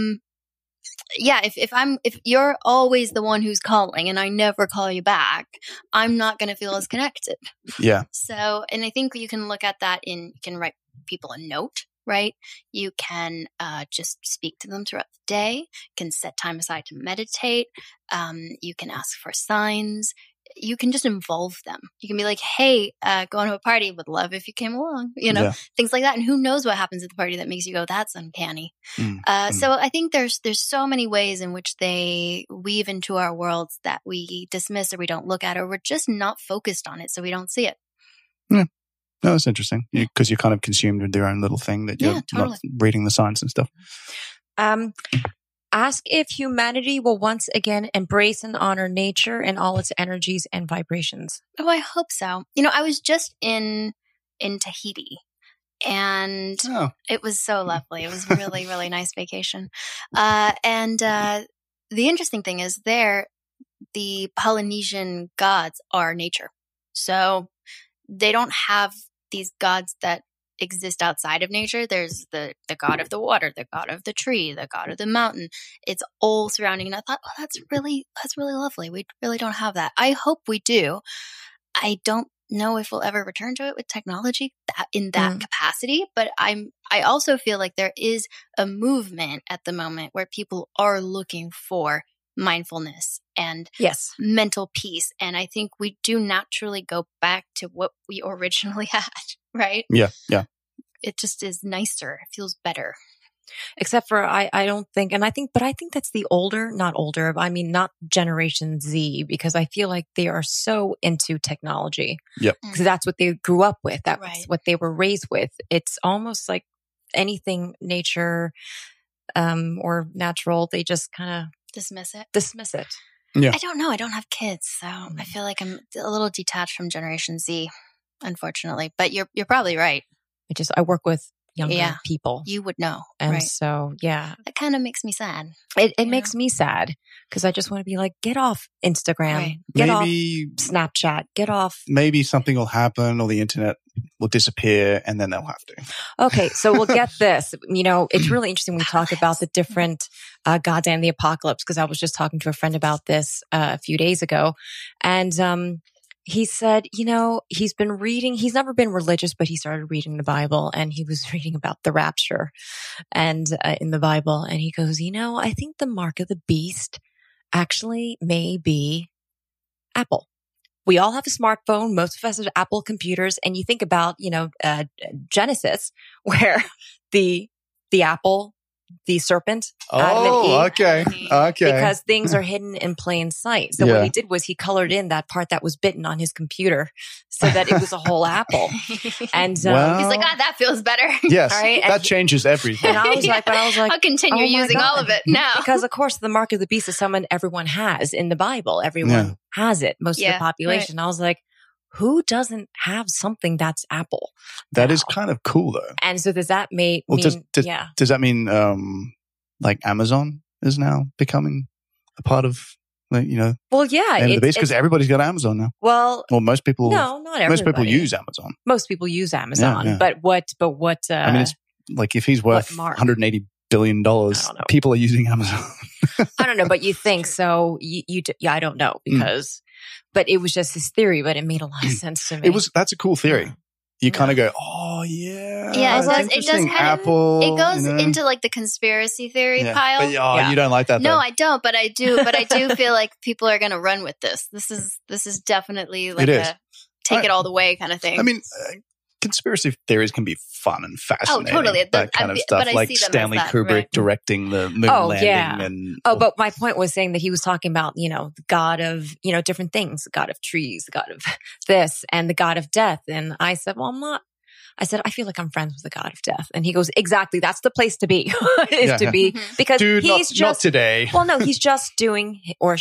if you're always the one who's calling and I never call you back, I'm not going to feel as connected. Yeah. So, and I think you can look at that you can write people a note, right? You can just speak to them throughout the day. You can set time aside to meditate. You can ask for signs. You can just involve them. You can be like, hey, going to a party, would love if you came along, things like that. And who knows what happens at the party that makes you go, that's uncanny. So I think there's so many ways in which they weave into our worlds that we dismiss or we don't look at, or we're just not focused on it, so we don't see it. Yeah. No, that's interesting, because you're kind of consumed with your own little thing that you're not reading the signs and stuff. Ask if humanity will once again embrace and honor nature and all its energies and vibrations. Oh, I hope so. I was just in Tahiti, and it was so lovely. It was a really, really nice vacation. And the interesting thing is there, the Polynesian gods are nature. So they don't have these gods that exist outside of nature. There's the god of the water, the god of the tree, the god of the mountain. It's all surrounding. And I thought, oh, that's really lovely. We really don't have that. I hope we do. I don't know if we'll ever return to it with technology in that capacity. But I also feel like there is a movement at the moment where people are looking for mindfulness and mental peace. And I think we do naturally go back to what we originally had, right? Yeah. Yeah. It just is nicer. It feels better. Except for I don't think, and I think that's the not Generation Z, because I feel like they are so into technology. Yep. Because that's what they grew up with. That's what they were raised with. It's almost like anything nature, or natural, they just kind of dismiss it. Yeah. I don't know. I don't have kids, so I feel like I'm a little detached from Generation Z, unfortunately. But you're probably right. I work with younger people. You would know. And right? So, yeah. That kind of makes me sad. It makes me sad because I just want to be like, get off Instagram, get off Snapchat, get off. Maybe something will happen or the internet will disappear and then they'll have to. Okay. So we'll get this. It's really interesting when we talk about the different gods and the apocalypse, because I was just talking to a friend about this a few days ago. And, he said, he's been reading, he's never been religious, but he started reading the Bible, and he was reading about the rapture and in the Bible. And he goes, I think the mark of the beast actually may be Apple. We all have a smartphone. Most of us have Apple computers. And you think about, Genesis, where the apple, the serpent. Okay. Because things are hidden in plain sight. So what he did was he colored in that part that was bitten on his computer so that it was a whole apple. And he's like, that feels better. Yes, right? That changes everything. And I was like, I'll continue using all of it now. Because of course the mark of the beast is someone everyone has in the Bible. Everyone has it. Most of the population. Right. I was like, who doesn't have something that's Apple? That is kind of cool, though. And so does that mean? Does that mean like Amazon is now becoming a part of Well, yeah, because everybody's got Amazon now. Well, most people. No, not everybody. Most people use Amazon. Most people use Amazon, yeah. But what? I mean, it's like if he's worth $180 billion, people are using Amazon. I don't know, but you think so? I don't know because. But it was just his theory, but it made a lot of sense to me. That's a cool theory. You kind of go, oh yeah. Yeah, it does Apple. It goes into like the conspiracy theory pile. But, you don't like that though. No, I don't, but I do. But I do feel like people are going to run with this. This is definitely like a take it all the way kind of thing. I mean, conspiracy theories can be fun and fascinating. Oh, totally. That kind of stuff, like Stanley Kubrick directing the moon landing. Yeah. And but my point was saying that he was talking about, the God of, different things, the God of trees, the God of this, and the God of death. And I said, well, I'm not. I said, I feel like I'm friends with the God of death. And he goes, exactly. That's the place to be, to be, because dude, he's not today. Well, no, he's just doing, or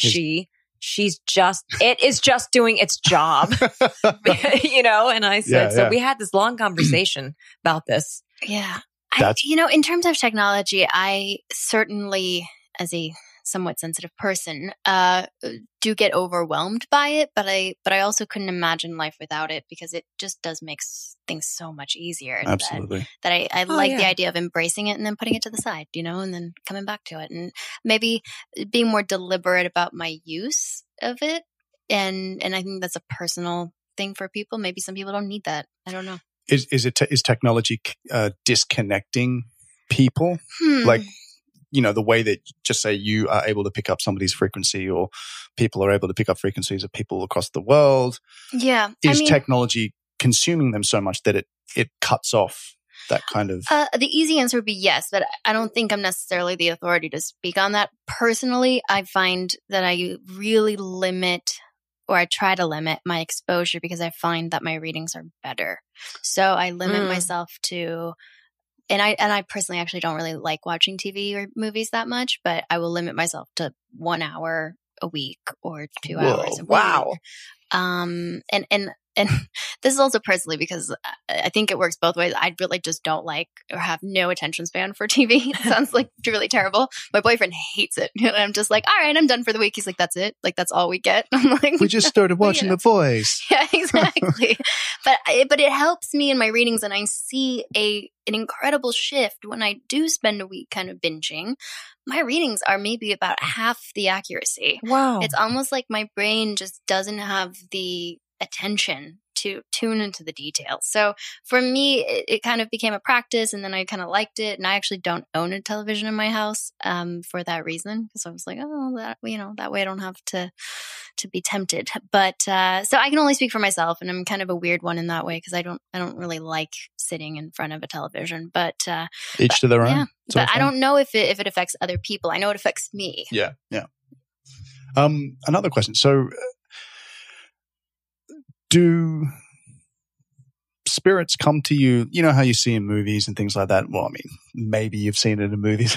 it is just doing its job, and I said, we had this long conversation about this. Yeah. In terms of technology, I certainly, as a somewhat sensitive person, do get overwhelmed by it, but I also couldn't imagine life without it because it just does make things so much easier. Absolutely. That I like the idea of embracing it and then putting it to the side, and then coming back to it and maybe being more deliberate about my use of it. And I think that's a personal thing for people. Maybe some people don't need that. I don't know. Is technology disconnecting people? Like, the way that just say you are able to pick up somebody's frequency or people are able to pick up frequencies of people across the world. Yeah. Is technology consuming them so much that it cuts off that kind of... The easy answer would be yes, but I don't think I'm necessarily the authority to speak on that. Personally, I find that I really limit, or I try to limit my exposure because I find that my readings are better. So I limit myself to... And I personally actually don't really like watching TV or movies that much, but I will limit myself to 1 hour a week or 2 hours a week. Wow. And this is also personally because I think it works both ways. I really just don't like or have no attention span for TV. It sounds like really terrible. My boyfriend hates it. And I'm just like, all right, I'm done for the week. He's like, that's it. Like, that's all we get. I'm like, we just started watching The Voice. Yeah, exactly. but it helps me in my readings, and I see an incredible shift when I do spend a week kind of binging. My readings are maybe about half the accuracy. Wow. It's almost like my brain just doesn't have the attention to tune into the details. So for me, it kind of became a practice, and then I kind of liked it. And I actually don't own a television in my house for that reason, because I was like, oh, that way I don't have to be tempted. But so I can only speak for myself, and I'm kind of a weird one in that way because I don't really like sitting in front of a television. But each to their own. Yeah, but I don't know if it affects other people. I know it affects me. Yeah. Another question. So, do spirits come to you? You know how you see in movies and things like that? Well, I mean, maybe you've seen it in movies.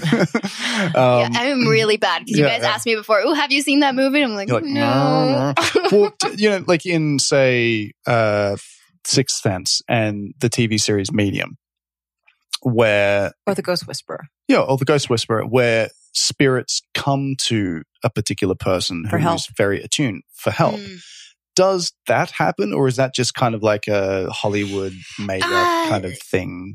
I'm really bad because you guys asked me before, oh, have you seen that movie? I'm like, no. Well, like in, say, Sixth Sense and the TV series Medium, where... Or The Ghost Whisperer. Yeah, or The Ghost Whisperer, where spirits come to a particular person who's very attuned for help. Does that happen, or is that just kind of like a Hollywood made-up kind of thing?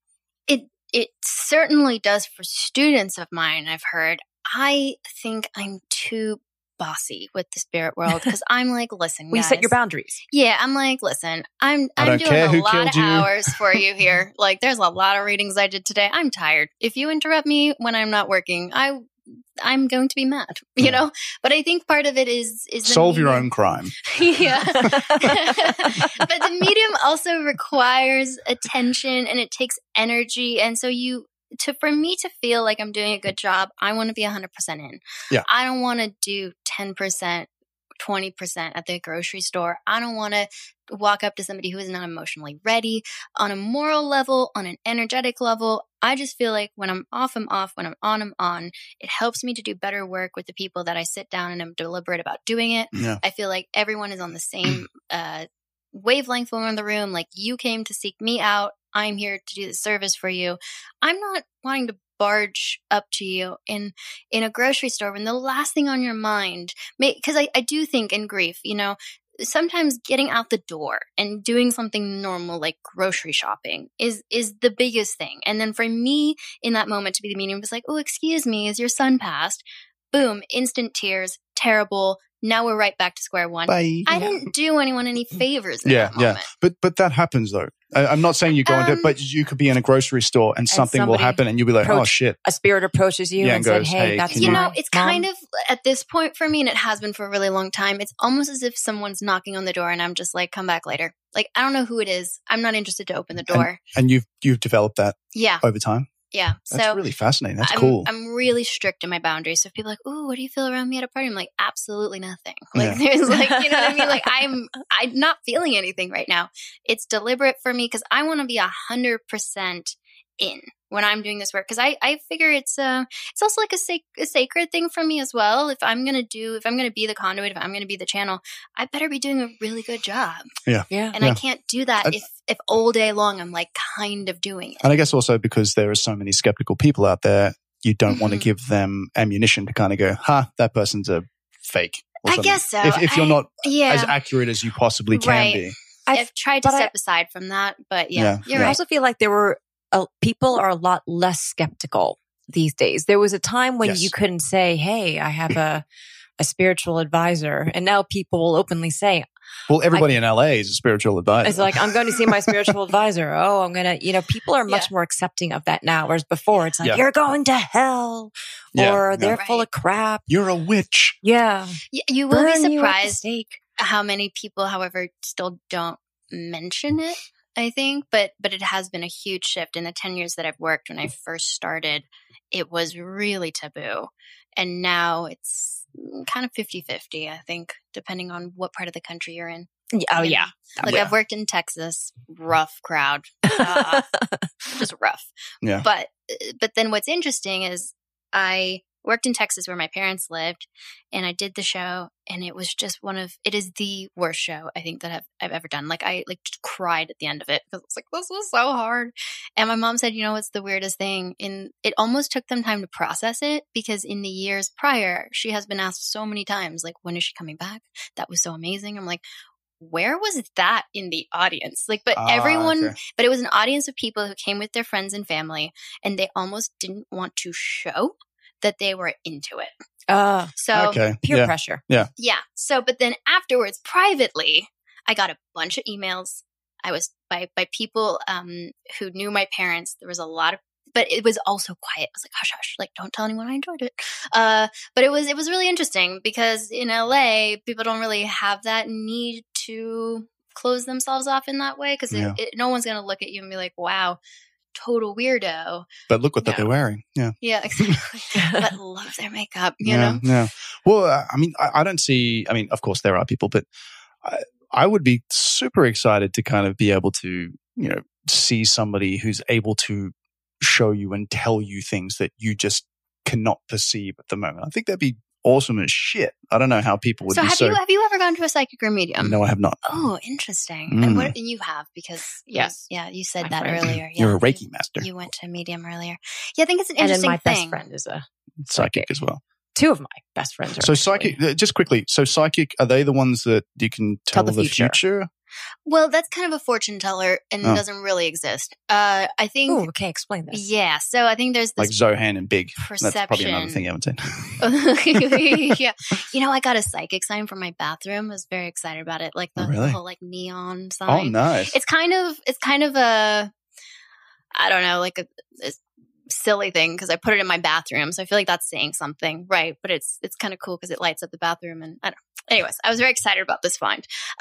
It certainly does for students of mine, I've heard. I think I'm too bossy with the spirit world because I'm like, listen, guys. Set your boundaries. Yeah, I'm like, listen, I'm doing a lot of hours for you here. Like, there's a lot of readings I did today. I'm tired. If you interrupt me when I'm not working, I'm going to be mad, you know? But I think part of it is solve your own crime. Yeah. But the medium also requires attention and it takes energy. And so for me to feel like I'm doing a good job, I want to be 100% in. Yeah. I don't want to do 10%, 20% at the grocery store. I don't want to walk up to somebody who is not emotionally ready on a moral level, on an energetic level. I just feel like when I'm off, I'm off. When I'm on. It helps me to do better work with the people that I sit down and I'm deliberate about doing it. Yeah. I feel like everyone is on the same wavelength when we're in the room. Like, you came to seek me out. I'm here to do the service for you. I'm not wanting to barge up to you in a grocery store when the last thing on your mind, because I do think in grief, sometimes getting out the door and doing something normal like grocery shopping is the biggest thing. And then for me in that moment to be the medium was like, oh, excuse me, is your son passed? Boom, instant tears, terrible. Now we're right back to square one. Bye. I didn't do anyone any favors in that moment. Yeah. But that happens though. I'm not saying you go into it, but you could be in a grocery store and something will happen and you'll be like, oh shit. A spirit approaches you and said, hey, that's it's kind of at this point for me, and it has been for a really long time, it's almost as if someone's knocking on the door and I'm just like, come back later. Like, I don't know who it is. I'm not interested to open the door. And you've developed that over time? Yeah. That's really fascinating. That's cool. I'm really strict in my boundaries. So if people are like, ooh, what do you feel around me at a party? I'm like, absolutely nothing. Like, there's like, you know what I mean? Like, I'm not feeling anything right now. It's deliberate for me because I want to be 100% in when I'm doing this work. Because I figure it's also like a sacred thing for me as well. If I'm going to be the conduit, if I'm going to be the channel, I better be doing a really good job. Yeah. And I can't do that if all day long I'm like kind of doing it. And I guess also because there are so many skeptical people out there, you don't want to give them ammunition to kind of go, that person's a fake. I guess so. If you're not as accurate as you possibly can be. I've tried to step aside from that, but you're right. I also feel like people are a lot less skeptical these days. There was a time when you couldn't say, hey, I have a spiritual advisor. And now people will openly say, well, everybody in LA is a spiritual advisor. It's like, I'm going to see my spiritual advisor. Oh, I'm going to, people are much more accepting of that now. Whereas before it's like, you're going to hell or they're full of crap. You're a witch. Yeah. You will be surprised how many people, however, still don't mention it, I think. But it has been a huge shift in the 10 years that I've worked. When I first started, it was really taboo. And now it's kind of 50-50, I think, depending on what part of the country you're in. Oh, yeah. Like, I've worked in Texas, rough crowd, just rough. Yeah. But then what's interesting is I worked in Texas where my parents lived, and I did the show, and it was just it is the worst show I think that I've ever done. Like, I just cried at the end of it because it's like, this was so hard. And my mom said, what's the weirdest thing? And it almost took them time to process it, because in the years prior, she has been asked so many times, like, when is she coming back? That was so amazing. I'm like, where was that in the audience? Like, but but it was an audience of people who came with their friends and family, and they almost didn't want to show that they were into it. So peer pressure. Yeah. Yeah. So, but then afterwards, privately, I got a bunch of emails. I was by people who knew my parents. There was a lot of, but it was also quiet. I was like, hush, hush, like don't tell anyone I enjoyed it. But it was really interesting because in LA, people don't really have that need to close themselves off in that way because no one's going to look at you and be like, wow, total weirdo. But look what that they're wearing. Yeah. Yeah, exactly. But love their makeup, you know? Yeah. Well, I mean, I don't see, I mean, of course there are people, but I would be super excited to kind of be able to, you know, see somebody who's able to show you and tell you things that you just cannot perceive at the moment. I think that'd be awesome as shit. I don't know how people would be so... have you ever gone to a psychic or medium? No, I have not. Oh, interesting. And you have because you said that earlier. Yeah, you're a Reiki master. You went to a medium earlier. Yeah, I think it's an interesting my thing. Best friend is a psychic as well. Two of my best friends are. So psychic, just quickly. So psychic, are they the ones that you can tell the future? Well, that's kind of a fortune teller and doesn't really exist. I think. Oh, okay. Explain this. Yeah. So I think there's this like Zohan and Big. Perception. That's probably another thing you haven't seen. Yeah. You know, I got a psychic sign for my bathroom. I was very excited about it. Like the whole like neon sign. Oh, nice. It's kind of a, I don't know, like a silly thing because I put it in my bathroom. So I feel like that's saying something, right? But it's kind of cool because it lights up the bathroom and I don't know. Anyways, I was very excited about this find.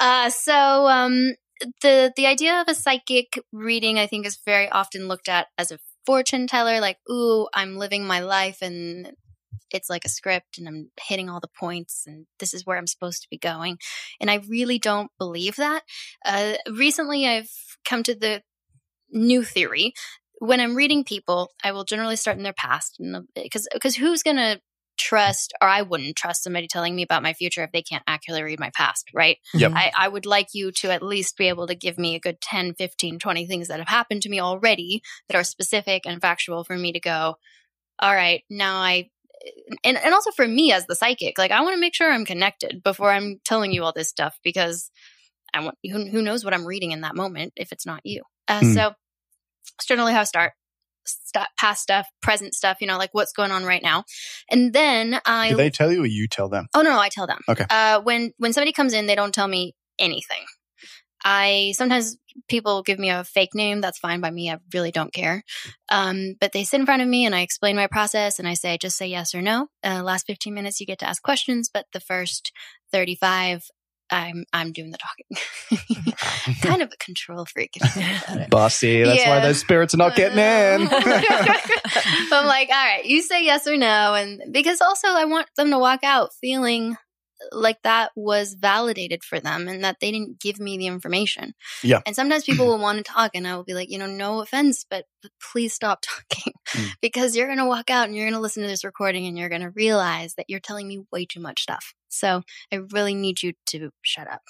The idea of a psychic reading, I think, is very often looked at as a fortune teller. Like, ooh, I'm living my life and it's like a script and I'm hitting all the points and this is where I'm supposed to be going. And I really don't believe that. Recently, I've come to the new theory. When I'm reading people, I will generally start in their past because who's going to trust, or I wouldn't trust somebody telling me about my future if they can't accurately read my past, right? Yep. I would like you to at least be able to give me a good 10, 15, 20 things that have happened to me already that are specific and factual for me to go, all right, now and also for me as the psychic, like I want to make sure I'm connected before I'm telling you all this stuff because I want who knows what I'm reading in that moment if it's not you. So it's generally how I start. Past stuff, present stuff, you know, like what's going on right now. And then Do they tell you or you tell them? Oh, no, I tell them. Okay. When somebody comes in, they don't tell me anything. Sometimes people give me a fake name. That's fine by me. I really don't care. But they sit in front of me and I explain my process and I say, just say yes or no. Last 15 minutes, you get to ask questions, but the first 35, I'm doing the talking. Kind of a control freak. If you think about it. Bossy. That's why those spirits are not getting in. But I'm like, all right, you say yes or no. And because also I want them to walk out feeling like that was validated for them and that they didn't give me the information. Yeah. And sometimes people will want to talk and I will be like, you know, no offense, but please stop talking because you're going to walk out and you're going to listen to this recording and you're going to realize that you're telling me way too much stuff. So I really need you to shut up.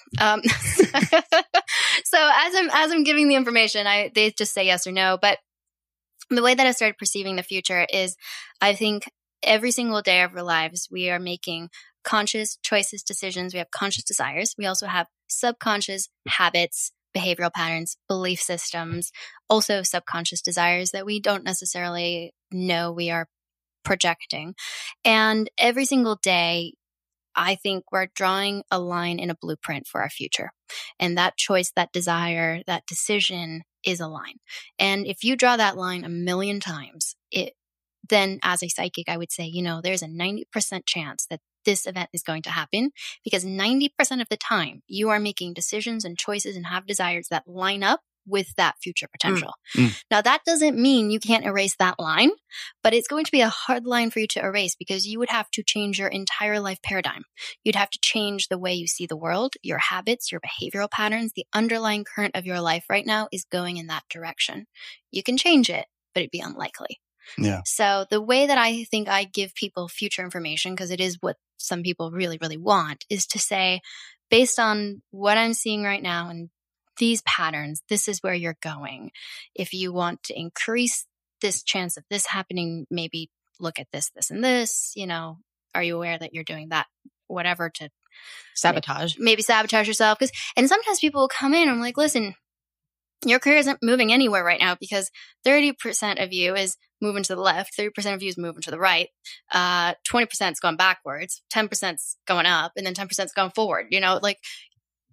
So as I'm giving the information, they just say yes or no. But the way that I started perceiving the future is I think every single day of our lives, we are making conscious choices, decisions. We have conscious desires. We also have subconscious habits, behavioral patterns, belief systems, also subconscious desires that we don't necessarily know we are projecting. And every single day, I think we're drawing a line in a blueprint for our future. And that choice, that desire, that decision is a line. And if you draw that line a million times, then as a psychic, I would say, you know, there's a 90% chance that this event is going to happen because 90% of the time you are making decisions and choices and have desires that line up with that future potential. Now, that doesn't mean you can't erase that line, but it's going to be a hard line for you to erase because you would have to change your entire life paradigm. You'd have to change the way you see the world, your habits, your behavioral patterns. The underlying current of your life right now is going in that direction. You can change it, but it'd be unlikely. Yeah. So the way that I think I give people future information, because it is what some people really, really want, is to say, based on what I'm seeing right now and these patterns, this is where you're going. If you want to increase this chance of this happening, maybe look at this, this, and this. You know, are you aware that you're doing that? Whatever to sabotage. Maybe sabotage yourself. And sometimes people will come in and I'm like, listen, your career isn't moving anywhere right now because 30% of you is moving to the left, 30% of you is moving to the right, 20% is going backwards, 10% is going up, and then 10% is going forward. You know, like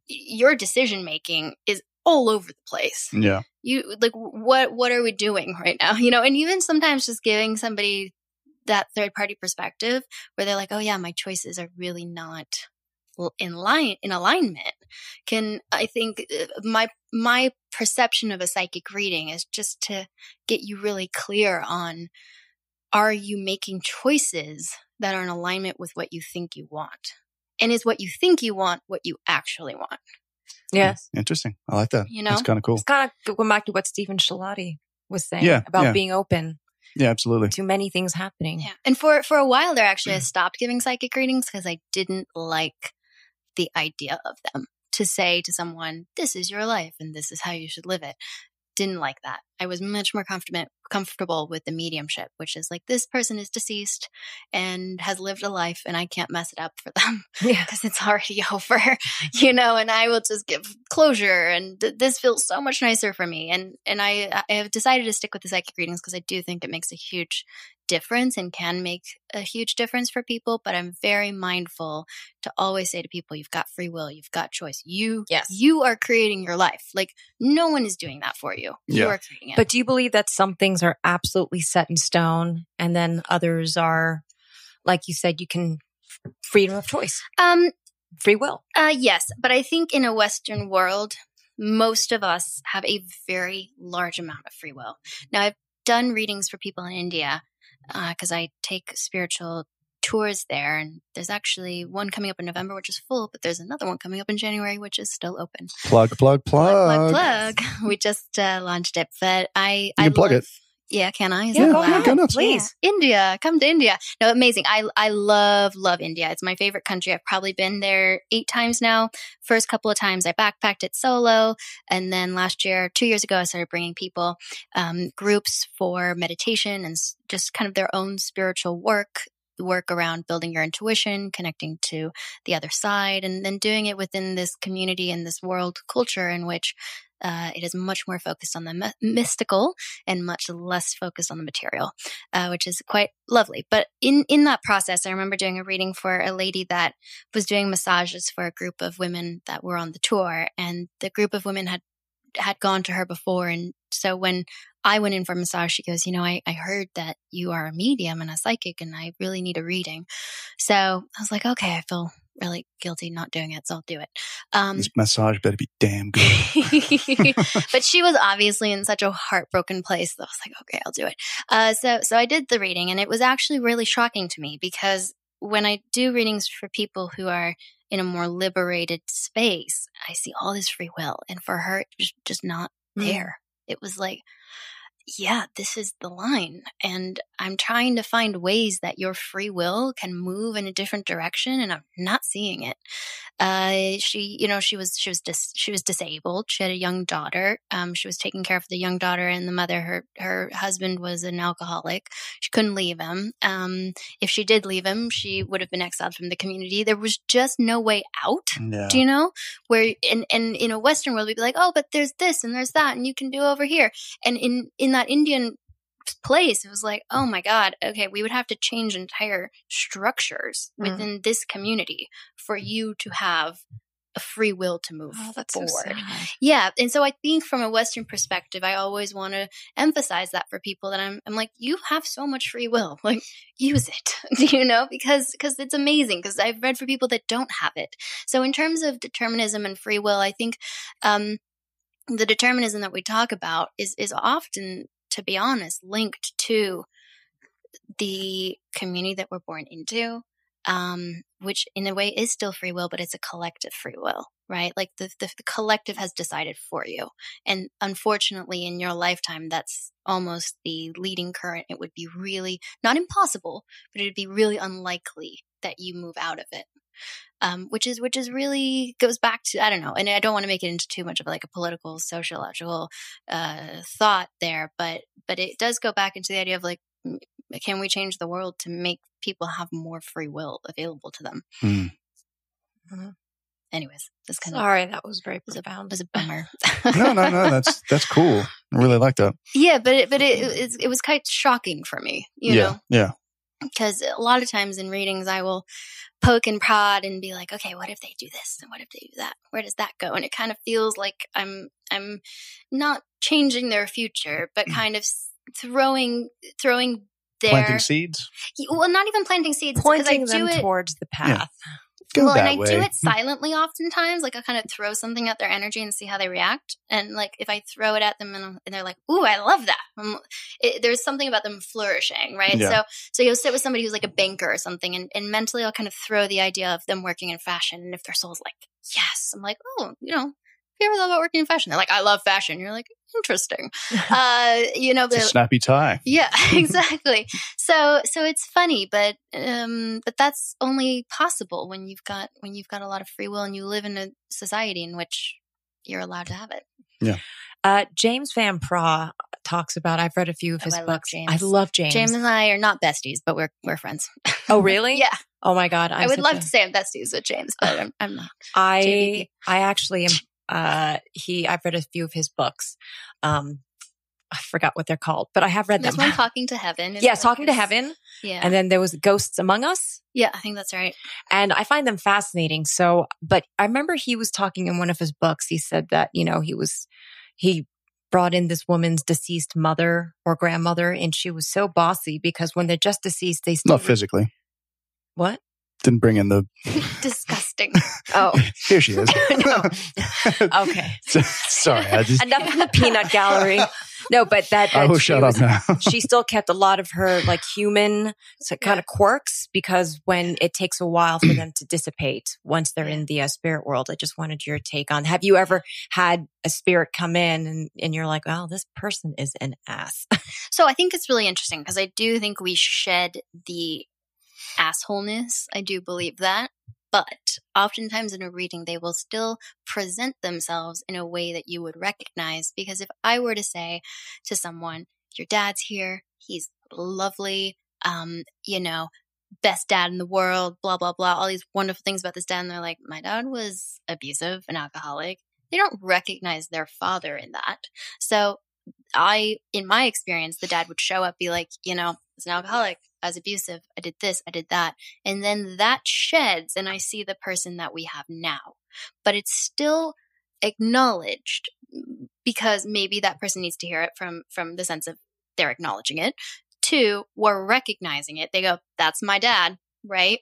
your decision making is all over the place. Yeah. You like, what are we doing right now? You know, and even sometimes just giving somebody that third party perspective where they're like, oh yeah, my choices are really not in alignment. I think my perception of a psychic reading is just to get you really clear on, are you making choices that are in alignment with what you think you want? And is what you think you want what you actually want? Yes. Interesting. I like that. You know? That's kind of cool. It's kind of going back to what Stephen Shalati was saying about being open. Yeah, absolutely. To many things happening. Yeah. And for a while there, actually, I stopped giving psychic readings because I didn't like the idea of them. To say to someone, this is your life and this is how you should live it. Didn't like that. I was much more comfortable with the mediumship, which is like, this person is deceased and has lived a life and I can't mess it up for them because it's already over, you know, and I will just give closure, and this feels so much nicer for me. And I have decided to stick with the psychic readings because I do think it makes a huge difference and can make a huge difference for people. But I'm very mindful to always say to people, you've got free will, you've got choice. You are creating your life. Like, no one is doing that for you. You are creating it. But do you believe that some things are absolutely set in stone and then others are, like you said, you can freedom of choice? Free will. Yes. But I think in a Western world, most of us have a very large amount of free will. Now, I've done readings for people in India because I take spiritual tours there, and there's actually one coming up in November, which is full, but there's another one coming up in January, which is still open. Plug. We just launched it, but I plug it. Yeah, can I? Yeah, go ahead, please. Yeah. India, come to India. No, amazing. I love India. It's my favorite country. I've probably been there 8 times now. First couple of times I backpacked it solo. And then 2 years ago, I started bringing people, groups for meditation and just kind of their own spiritual work around building your intuition, connecting to the other side, and then doing it within this community and this world culture in which it is much more focused on the mystical and much less focused on the material, which is quite lovely. But in that process, I remember doing a reading for a lady that was doing massages for a group of women that were on the tour, and the group of women had gone to her before. And so when I went in for a massage, she goes, I heard that you are a medium and a psychic and I really need a reading. So I was like, okay, I feel really guilty not doing it, so I'll do it. This massage better be damn good. But she was obviously in such a heartbroken place that I was like, okay, I'll do it. So I did the reading, and it was actually really shocking to me because when I do readings for people who are in a more liberated space, I see all this free will, and for her, it was just not there. It was like, yeah, this is the line. And I'm trying to find ways that your free will can move in a different direction, and I'm not seeing it. She was disabled. She had a young daughter. She was taking care of the young daughter and the mother. Her husband was an alcoholic. She couldn't leave him. If she did leave him, she would have been exiled from the community. There was just no way out. Yeah. Do you know? Where in a Western world, we'd be like, oh, but there's this and there's that, and you can do over here. And in that Indian place, it was like, oh my God, okay, we would have to change entire structures within this community for you to have a free will to move forward. So sad. Yeah. And so I think from a Western perspective, I always want to emphasize that for people, that I'm like, you have so much free will, like use it, because it's amazing, because I've read for people that don't have it. So in terms of determinism and free will, I think, the determinism that we talk about is often, to be honest, linked to the community that we're born into, which in a way is still free will, but it's a collective free will, right? Like the collective has decided for you. And unfortunately, in your lifetime, that's almost the leading current. It would be really, not impossible, but it would be really unlikely that you move out of it. Which is really goes back to, I don't know, and I don't want to make it into too much of like a political, sociological thought there, but it does go back into the idea of like, can we change the world to make people have more free will available to them? Anyways, this kind that was very profound. Was a bummer. No, that's cool. I really like that. Yeah, but it was quite shocking for me, you know? Yeah. because a lot of times in readings, I will poke and prod and be like, okay, what if they do this? And what if they do that? Where does that go? And it kind of feels like I'm not changing their future, but kind of throwing their planting seeds. Well, not even planting seeds, pointing them towards the path. Go well, that and I way. do it silently oftentimes. Like I kind of throw something at their energy and see how they react. And like if I throw it at them and they're like, "Ooh, I love that." There's something about them flourishing, right? Yeah. So you'll sit with somebody who's like a banker or something, and mentally I'll kind of throw the idea of them working in fashion. And if their soul's like, "Yes," I'm like, "Oh, have you ever thought about working in fashion?" They're like, "I love fashion." You're like, "Interesting." It's a snappy tie. Yeah, exactly. So it's funny, but that's only possible when you've got a lot of free will and you live in a society in which you're allowed to have it. Yeah. James Van Praagh talks about. I've read a few of his books. I love James. James and I are not besties, but we're friends. Oh, really? Yeah. Oh my God. I would love to say I'm besties with James, but I'm not. I actually am. I've read a few of his books. I forgot what they're called, but I have read them. There's one, Talking to Heaven. Yeah, Talking to Heaven. Yeah. And then there was Ghosts Among Us. Yeah, I think that's right. And I find them fascinating. So, but I remember he was talking in one of his books. He said that, he brought in this woman's deceased mother or grandmother, and she was so bossy because when they're just deceased, they still. Not physically. What? Didn't bring in the. Disgusting. Oh. Here she is. No. Okay. Sorry. Enough in the peanut gallery. No, but that I will shut up now. She still kept a lot of her like human kind of quirks because when it takes a while for them to dissipate once they're in the spirit world. I just wanted your take on, have you ever had a spirit come in and you're like, oh, this person is an ass? So I think it's really interesting because I do think we shed the assholeness. I do believe that. But oftentimes in a reading, they will still present themselves in a way that you would recognize. Because if I were to say to someone, your dad's here, he's lovely, best dad in the world, blah, blah, blah, all these wonderful things about this dad. And they're like, my dad was abusive and alcoholic. They don't recognize their father in that. So in my experience, the dad would show up, be like, it's an alcoholic. I was abusive. I did this. I did that. And then that sheds and I see the person that we have now. But it's still acknowledged because maybe that person needs to hear it from the sense of they're acknowledging it. 2, we're recognizing it. They go, that's my dad, right?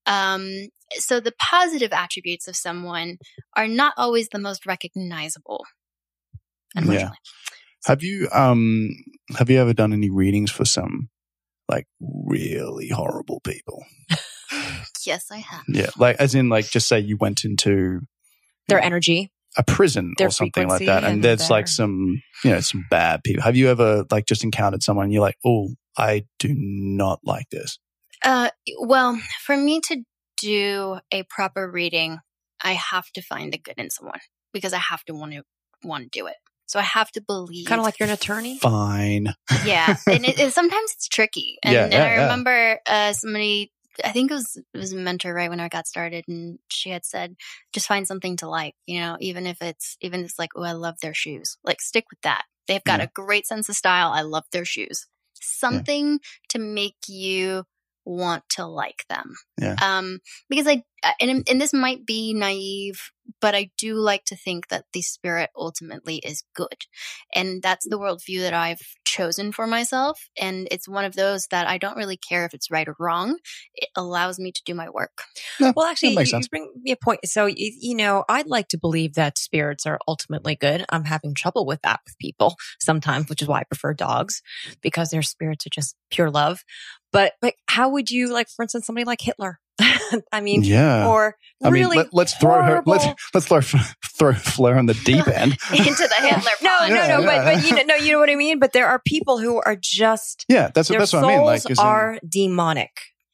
So the positive attributes of someone are not always the most recognizable, unfortunately. Yeah. Have you ever done any readings for some like really horrible people? Yes, I have. Yeah, like as in like just say you went into their energy, a prison or something like that, and there's like some bad people. Have you ever like just encountered someone and you're like, oh, I do not like this? Well, for me to do a proper reading, I have to find the good in someone because I have to want to do it. So I have to believe. Kind of like you're an attorney? Fine. Yeah. And sometimes it's tricky. And I remember somebody, I think it was a mentor right when I got started, and she had said, just find something to like, even if it's like, oh, I love their shoes. Like stick with that. They've got a great sense of style. I love their shoes. Something to make you want to like them. Yeah. Because and this might be naive, but I do like to think that the spirit ultimately is good. And that's the worldview that I've chosen for myself. And it's one of those that I don't really care if it's right or wrong. It allows me to do my work. No, well, actually, you bring me a point. So, I'd like to believe that spirits are ultimately good. I'm having trouble with that with people sometimes, which is why I prefer dogs, because their spirits are just pure love. But how would you, like, for instance, somebody like Hitler? I mean, or really let's throw her. Let's throw Flair on the deep end into the Hitler. No. But you know what I mean. But there are people who are just that's what I mean. Like, are demonic.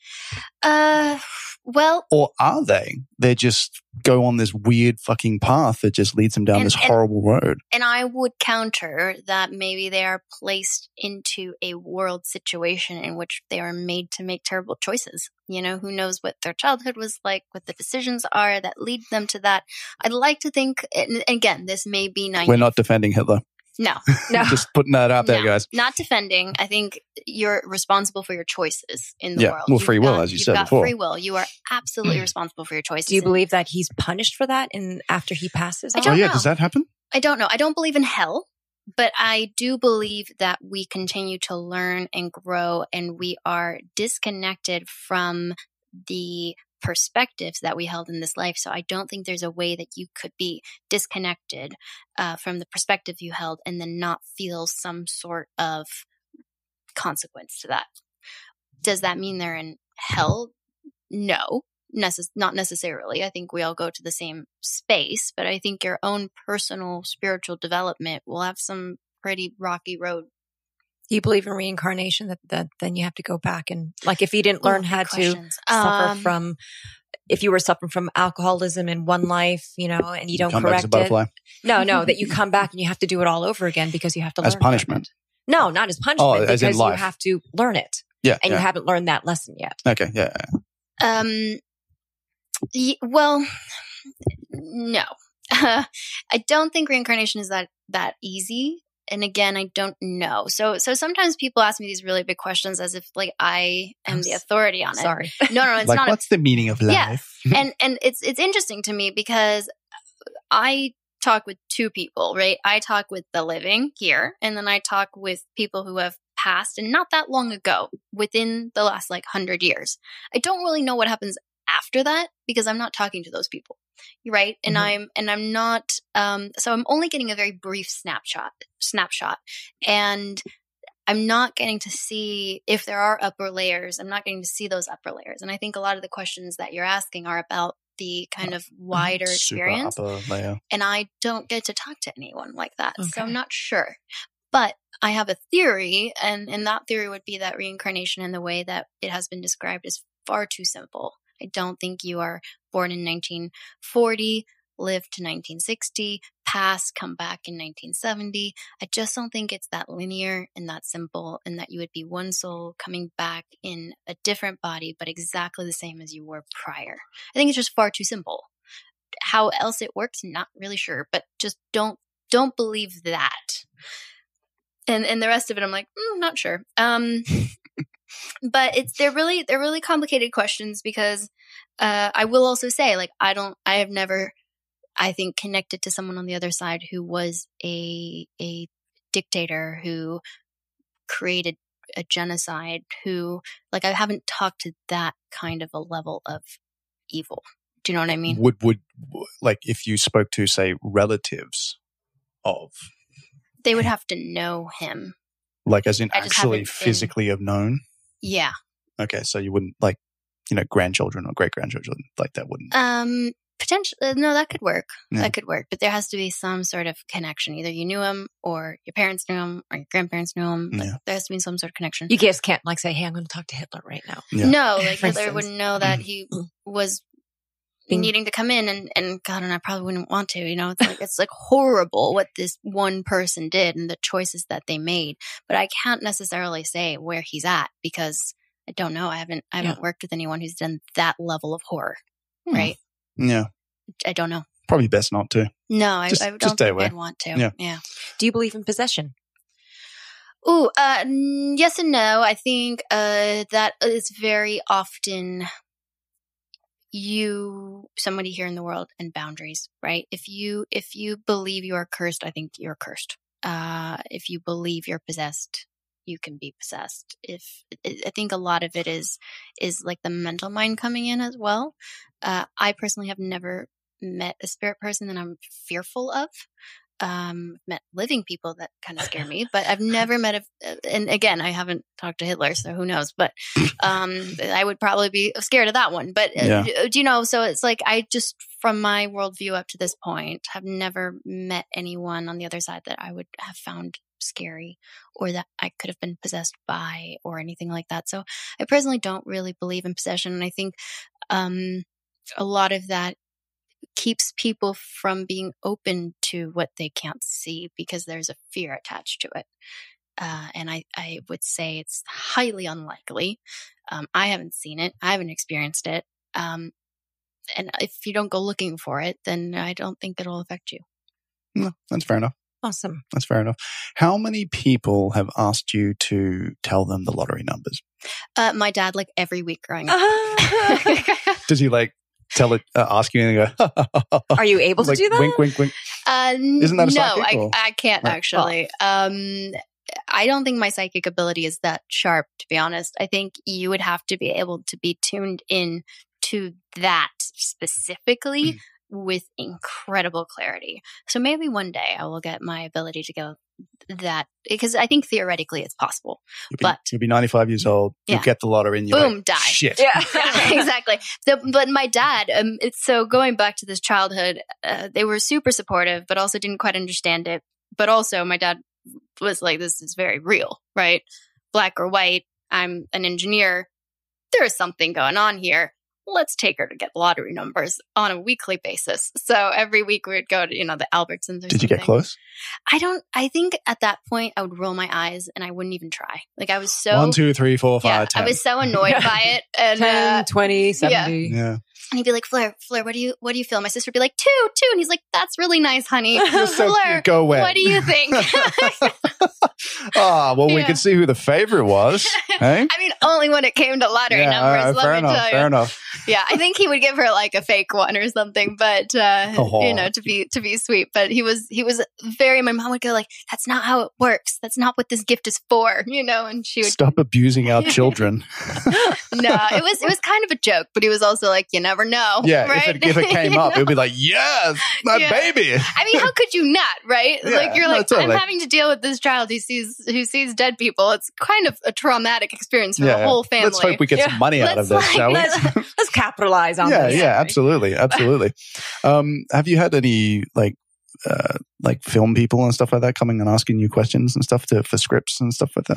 Well, or are they? They just go on this weird fucking path that just leads them down this horrible road. And I would counter that maybe they are placed into a world situation in which they are made to make terrible choices. Who knows what their childhood was like, what the decisions are that lead them to that. I'd like to think, and again, this may be naive. We're not defending Hitler. No. Just putting that out there, guys. Not defending. I think you're responsible for your choices in the world. Well, free will, as you said before. Free will. You are absolutely responsible for your choices. Do you believe that he's punished for that after he passes? I don't know. Does that happen? I don't know. I don't believe in hell, but I do believe that we continue to learn and grow, and we are disconnected from the perspectives that we held in this life. So I don't think there's a way that you could be disconnected from the perspective you held and then not feel some sort of consequence to that. Does that mean they're in hell? No, not necessarily. I think we all go to the same space, but I think your own personal spiritual development will have some pretty rocky road. Do you believe in reincarnation, that then you have to go back and, like, if you didn't learn how to suffer from, if you were suffering from alcoholism in one life, and you don't correct it. No, that you come back and you have to do it all over again because you have to learn. As punishment? No, not as punishment, because you have to learn it. Yeah. And you haven't learned that lesson yet. Okay. Yeah. Well, no. I don't think reincarnation is that easy. And again, I don't know. So sometimes people ask me these really big questions as if like I am the authority on it. Sorry. No, it's like, not. What's the meaning of life? Yeah. and it's interesting to me because I talk with two people, right? I talk with the living here, and then I talk with people who have passed, and not that long ago, within the last 100 years. I don't really know what happens after that because I'm not talking to those people. Right. And I'm not, so I'm only getting a very brief snapshot, and I'm not getting to see if there are upper layers. I'm not getting to see those upper layers. And I think a lot of the questions that you're asking are about the kind of wider experience. Upper layer. And I don't get to talk to anyone like that. Okay. So I'm not sure. But I have a theory, and that theory would be that reincarnation in the way that it has been described is far too simple. I don't think you are born in 1940, live to 1960, pass, come back in 1970. I just don't think it's that linear and that simple, and that you would be one soul coming back in a different body, but exactly the same as you were prior. I think it's just far too simple. How else it works, not really sure, but just don't believe that. And the rest of it, I'm like, not sure. But they're really complicated questions because I will also say, I have never, I think, connected to someone on the other side who was a dictator who created a genocide, who, I haven't talked to that kind of a level of evil. Do you know what I mean? Would if you spoke to, say, relatives of, they would have to know him. As in actually physically have known? Yeah. Okay, so you wouldn't grandchildren or great-grandchildren, that wouldn't? Potentially, no, that could work. Yeah. That could work. But there has to be some sort of connection. Either you knew him, or your parents knew him, or your grandparents knew him. Yeah. There has to be some sort of connection. You just can't say, hey, I'm going to talk to Hitler right now. Yeah. No, Hitler wouldn't know that he was needing to come in, and God, and I probably wouldn't want to. It's horrible what this one person did and the choices that they made. But I can't necessarily say where he's at because I don't know. I haven't worked with anyone who's done that level of horror. Right? Yeah. I don't know. Probably best not to. No, I don't think I'd want to. Yeah. Do you believe in possession? Ooh, yes and no. I think that is very often somebody here in the world, and boundaries, right? If you believe you are cursed, I think you're cursed. If you believe you're possessed, you can be possessed. I think a lot of it is the mental mind coming in as well. I personally have never met a spirit person that I'm fearful of. Met living people that kind of scare me, but I've never met and again, I haven't talked to Hitler, so who knows, but I would probably be scared of that one. But so it's I just, from my worldview up to this point, have never met anyone on the other side that I would have found scary or that I could have been possessed by or anything like that. So I personally don't really believe in possession, and I think a lot of that keeps people from being open to what they can't see because there's a fear attached to it. And I would say it's highly unlikely. I haven't seen it. I haven't experienced it. And if you don't go looking for it, then I don't think it'll affect you. No, that's fair enough. Awesome. That's fair enough. How many people have asked you to tell them the lottery numbers? My dad, like every week growing up. Does he like ask you and go, Are you able to like, do that? wink, wink, wink. Isn't that a psychic? No, I can't actually. I don't think my psychic ability is that sharp, to be honest. I think you would have to be able to be tuned in to that specifically with incredible clarity. So maybe one day I will get my ability to go that, because I think theoretically it's possible. You'll be 95 years old. You'll get the lottery and you're boom, like, die. Shit. Yeah, exactly. But my dad, so going back to this childhood, they were super supportive, but also didn't quite understand it. But also my dad was like, this is very real, right? Black or white, I'm an engineer. There is something going on here. Let's take her to get lottery numbers on a weekly basis. So every week we would go to, the Albertsons or Did you get close? I think at that point I would roll my eyes and I wouldn't even try. Like I was so 1, 2, 3, 4, 5, 10. I was so annoyed by it. And 10, 20, 70. Yeah. And he'd be like, Fleur, what do you feel? My sister would be like, 2. And he's like, that's really nice, honey. You're so Fleur, cute. Go away. what do you think? We could see who the favorite was. Hey? I mean, only when it came to lottery numbers, let me tell you. Fair enough. Yeah, I think he would give her like a fake one or something, but to be sweet. But he was very. My mom would go like, "That's not how it works. That's not what this gift is for," and she would stop abusing our children. No, it was kind of a joke, but he was also like, "You never know." Yeah, right? if it came up, it would be like, "Yes, my baby." I mean, how could you not? Right? Yeah, like you're like, totally. I'm having to deal with this child who sees dead people. It's kind of a traumatic experience for the whole family. Let's hope we get some money out of this, shall we? Let's capitalize on this. Yeah, absolutely. Have you had any like film people and stuff like that coming and asking you questions and stuff for scripts and stuff like that?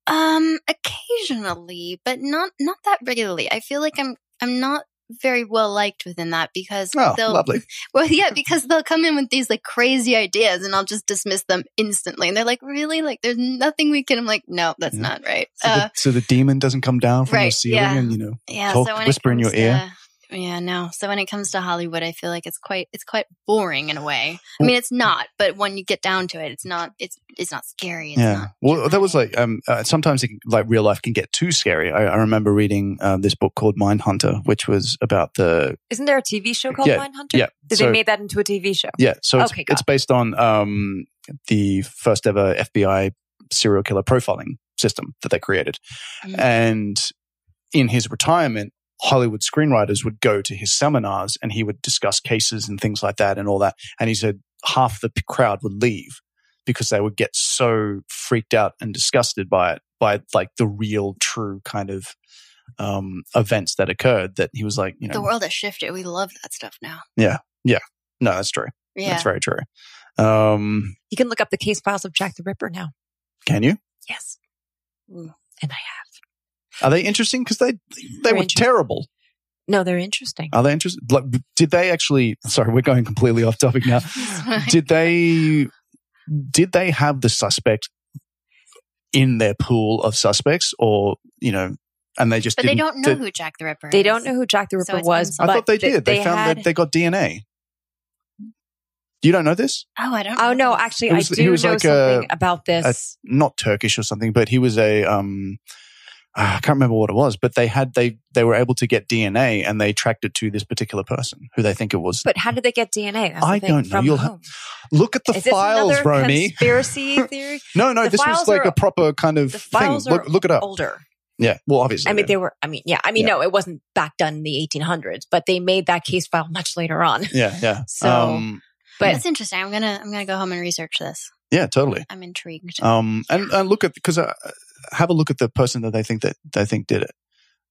Occasionally, but not that regularly. I feel like I'm not very well liked within that because they'll lovely. Well, yeah, because they'll come in with these like crazy ideas and I'll just dismiss them instantly. And they're like, really? Like there's nothing we can. I'm like, no, that's not right. So the demon doesn't come down from the ceiling and whisper in your ear. Yeah, no. So when it comes to Hollywood, I feel like it's quite boring in a way. I mean, it's not, but when you get down to it, it's not scary. It's not well, that was like sometimes like real life can get too scary. I remember reading this book called Mindhunter, which was about the. Isn't there a TV show called Mindhunter? Yeah. They made that into a TV show? Yeah. So it's based on the first ever FBI serial killer profiling system that they created, and in his retirement, Hollywood screenwriters would go to his seminars and he would discuss cases and things like that and all that. And he said half the crowd would leave because they would get so freaked out and disgusted by it, by like the real, true kind of events that occurred, that he was like, the world has shifted. We love that stuff now. Yeah. Yeah. No, that's true. Yeah. That's very true. You can look up the case files of Jack the Ripper now. Can you? Yes. And I have. Are they interesting? Because they were terrible. No, they're interesting. Are they interesting? Like, did they actually? Sorry, we're going completely off topic now. Did they have the suspect in their pool of suspects, or and they just? But they don't know who Jack the Ripper is. They don't know who Jack the Ripper was. I thought they did. They found that they got DNA. You don't know this? Oh, I don't. Oh no, actually, I do know something about this. Not Turkish or something, but he was a. I can't remember what it was, but they were able to get DNA and they tracked it to this particular person who they think it was. But how did they get DNA? I don't know. You'll look at the files, Romy. Conspiracy theory? No, this was like a proper kind of thing. Look it up. Older. Yeah, well, obviously. I mean, no, it wasn't back done in the 1800s, but they made that case file much later on. Yeah. So, but that's interesting. I'm gonna go home and research this. Yeah, totally. I'm intrigued. And look at because. Have a look at the person that they think did it.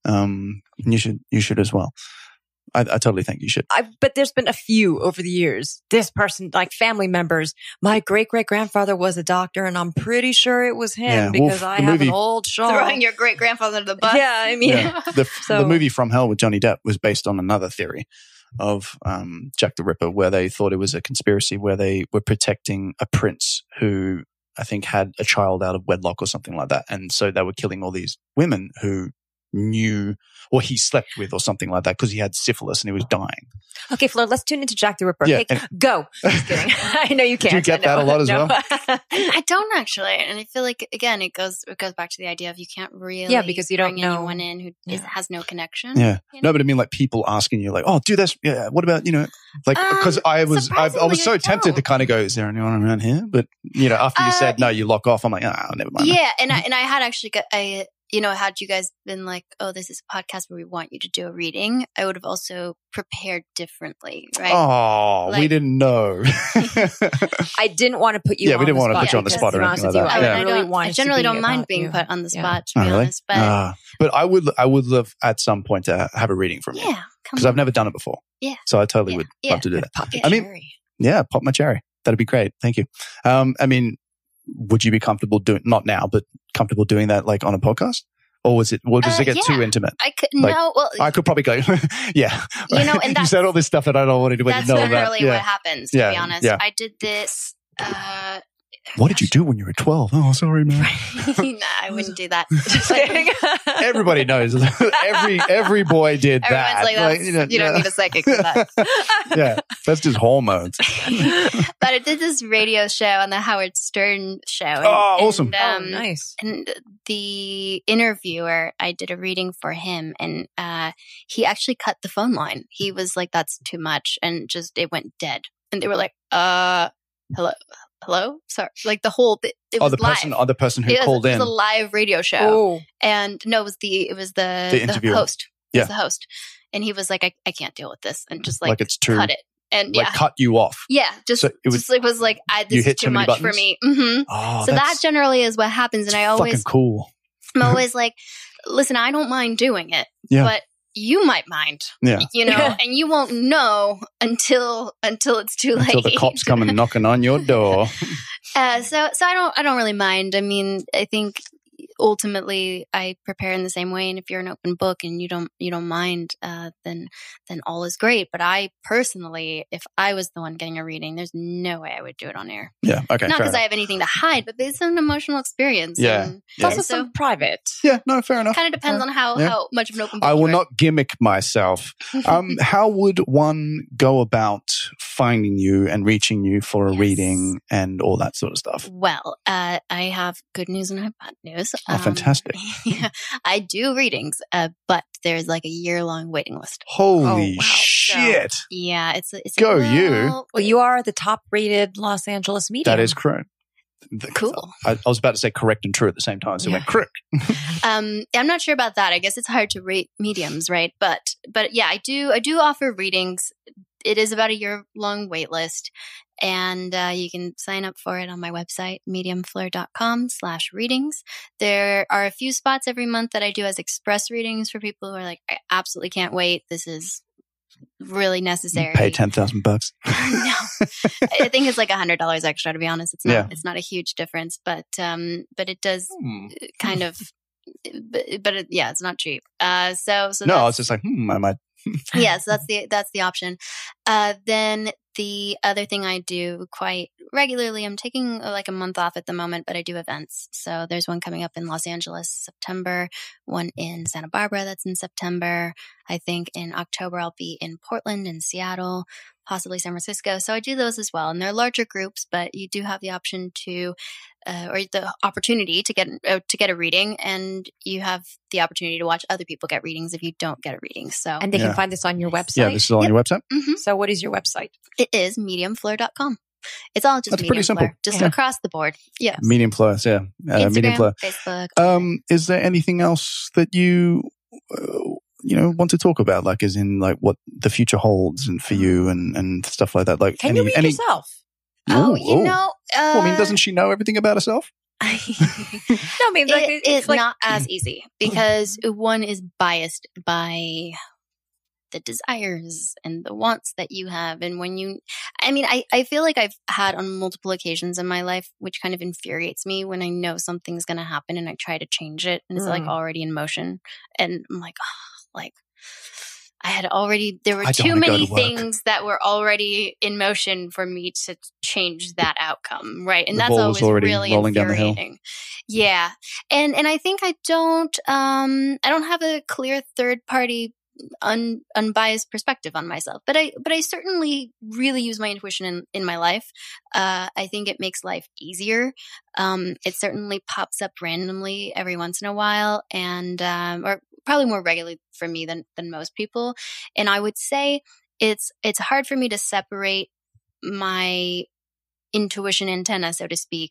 You should as well. I totally think you should. But there's been a few over the years. This person, like family members, my great-great-grandfather was a doctor, and I'm pretty sure it was him because I have an old shawl. Throwing your great-grandfather to the bus. Yeah, I mean. Yeah. The movie From Hell with Johnny Depp was based on another theory of Jack the Ripper, where they thought it was a conspiracy where they were protecting a prince who I think had a child out of wedlock or something like that. And so they were killing all these women who knew or he slept with or something like that because he had syphilis and he was dying. Okay, Fleur, let's tune into Jack the Ripper. Yeah, Okay, go. Just kidding. I know you can't. Do you get that a lot as well? I don't actually, and I feel like again it goes back to the idea of you can't really because you don't bring know anyone in who has no connection. Yeah, you know? no, but I mean like people asking you like, oh, do this. Yeah, what about like because I was so tempted to kind of go, is there anyone around here? But after you said no, you lock off. I'm like, oh, never mind. Yeah, and I had actually had you guys been like, oh, this is a podcast where we want you to do a reading, I would have also prepared differently, right? Oh, we didn't know. I didn't want to put you on the spot. Yeah, we didn't want to put you on the spot or anything like that. I generally don't mind being put on the spot, to be honest. But I would love at some point to have a reading from you. Yeah. Because I've never done it before. Yeah. So I totally would love to do that. Pop your cherry. Yeah, pop my cherry. That'd be great. Thank you. I mean, would you be comfortable doing, not now, but comfortable doing that like on a podcast? Or does it get too intimate? I could, no, well, I could probably go, yeah. And you said all this stuff that I don't want to know about. That's literally what happens, to be honest. Yeah. I did this, what did you do when you were 12? Oh, sorry, man. Nah, I wouldn't do that. Everybody knows. Every boy did that. Everyone's like, you don't need a psychic for that. Yeah, that's just hormones. But I did this radio show on the Howard Stern show. Awesome. Nice. And the interviewer, I did a reading for him, and he actually cut the phone line. He was like, that's too much. And it went dead. And they were like, hello? Sorry. Like the whole it was the person who called in. It was a live radio show. Oh. And no, it was the interviewer. host. Yeah. It was the host. And he was like, I can't deal with this. And just like it's too, cut it. And cut you off. Yeah. This is too much for me. Mm-hmm. Oh, so that generally is what happens. And I always fucking cool. I'm always like, listen, I don't mind doing it. Yeah. But you might mind, and you won't know until it's too late. Until the cops come and knocking on your door. So I don't really mind. I mean, I think ultimately I prepare in the same way. And if you're an open book and you don't mind, then all is great. But I personally, if I was the one getting a reading, there's no way I would do it on air. Yeah. Okay. Not because I have anything to hide, but it's an emotional experience. Yeah. Also some private. Yeah. No, fair enough. Kind of depends on how much of an open book I will not gimmick myself. How would one go about finding you and reaching you for a reading and all that sort of stuff? Well, I have good news and I have bad news. Oh, fantastic. Yeah, I do readings, but there's like a year-long waiting list. Holy shit. So, yeah, it's Go you. Well, you are the top-rated Los Angeles medium. That is correct. Cool. I was about to say correct and true at the same time, so it went correct. I'm not sure about that. I guess it's hard to rate mediums, right? But yeah, I do offer readings. It is about a year-long wait list. And you can sign up for it on my website, mediumfleur.com/readings. There are a few spots every month that I do as express readings for people who are like, I absolutely can't wait. This is really necessary. Pay $10,000. No, I think it's like $100 extra. To be honest, it's not a huge difference, but it does kind of. It's not cheap. So no, I was just like, I might. Yeah, so that's the option. Then the other thing I do quite regularly, I'm taking like a month off at the moment, but I do events. So there's one coming up in Los Angeles, September, one in Santa Barbara that's in September. I think in October I'll be in Portland and Seattle, possibly San Francisco. So I do those as well. And they're larger groups, but you do have the option to or the opportunity to get a reading, and you have the opportunity to watch other people get readings if you don't get a reading. So and they can find this on your website. Yeah, this is on your website. Mm-hmm. So what is your website? It is mediumfleur.com. It's all just pretty simple. Just across the board. Yes. Medium Fleur, yeah. Instagram, Medium Fleur. Facebook. Is there anything else that you want to talk about, like as in like what the future holds and for you and stuff like that? Like, can you read yourself? I mean, doesn't she know everything about herself? No, I mean, it's like, not as easy because one is biased by the desires and the wants that you have. And I feel like I've had on multiple occasions in my life, which kind of infuriates me when I know something's going to happen and I try to change it and it's like already in motion. And I'm like, there were too many things that were already in motion for me to change that outcome. Right. And that's always really infuriating. Yeah. And I think I don't have a clear third party unbiased perspective on myself, but I certainly really use my intuition in my life. I think it makes life easier. It certainly pops up randomly every once in a while, and or probably more regularly for me than most people. And I would say it's hard for me to separate my intuition antenna, so to speak,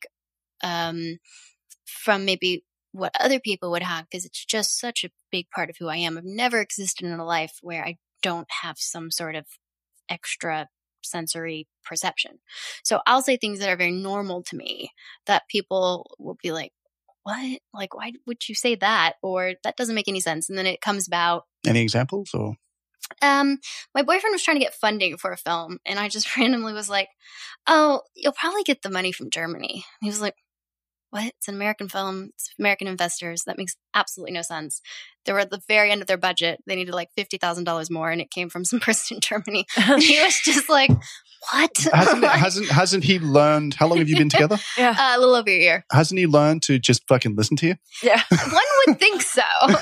from maybe what other people would have, because it's just such a big part of who I am. I've never existed in a life where I don't have some sort of extra sensory perception. So I'll say things that are very normal to me that people will be like, what? Like, why would you say that? Or that doesn't make any sense. And then it comes about. Any examples? Or my boyfriend was trying to get funding for a film, and I just randomly was like, oh, you'll probably get the money from Germany. And he was like, what? It's an American film. It's American investors. That makes absolutely no sense. They were at the very end of their budget. They needed like $50,000 more, and it came from some person in Germany. And he was just like, what? Hasn't he learned? How long have you been together? A little over a year. Hasn't he learned to just fucking listen to you? Yeah. One would think so.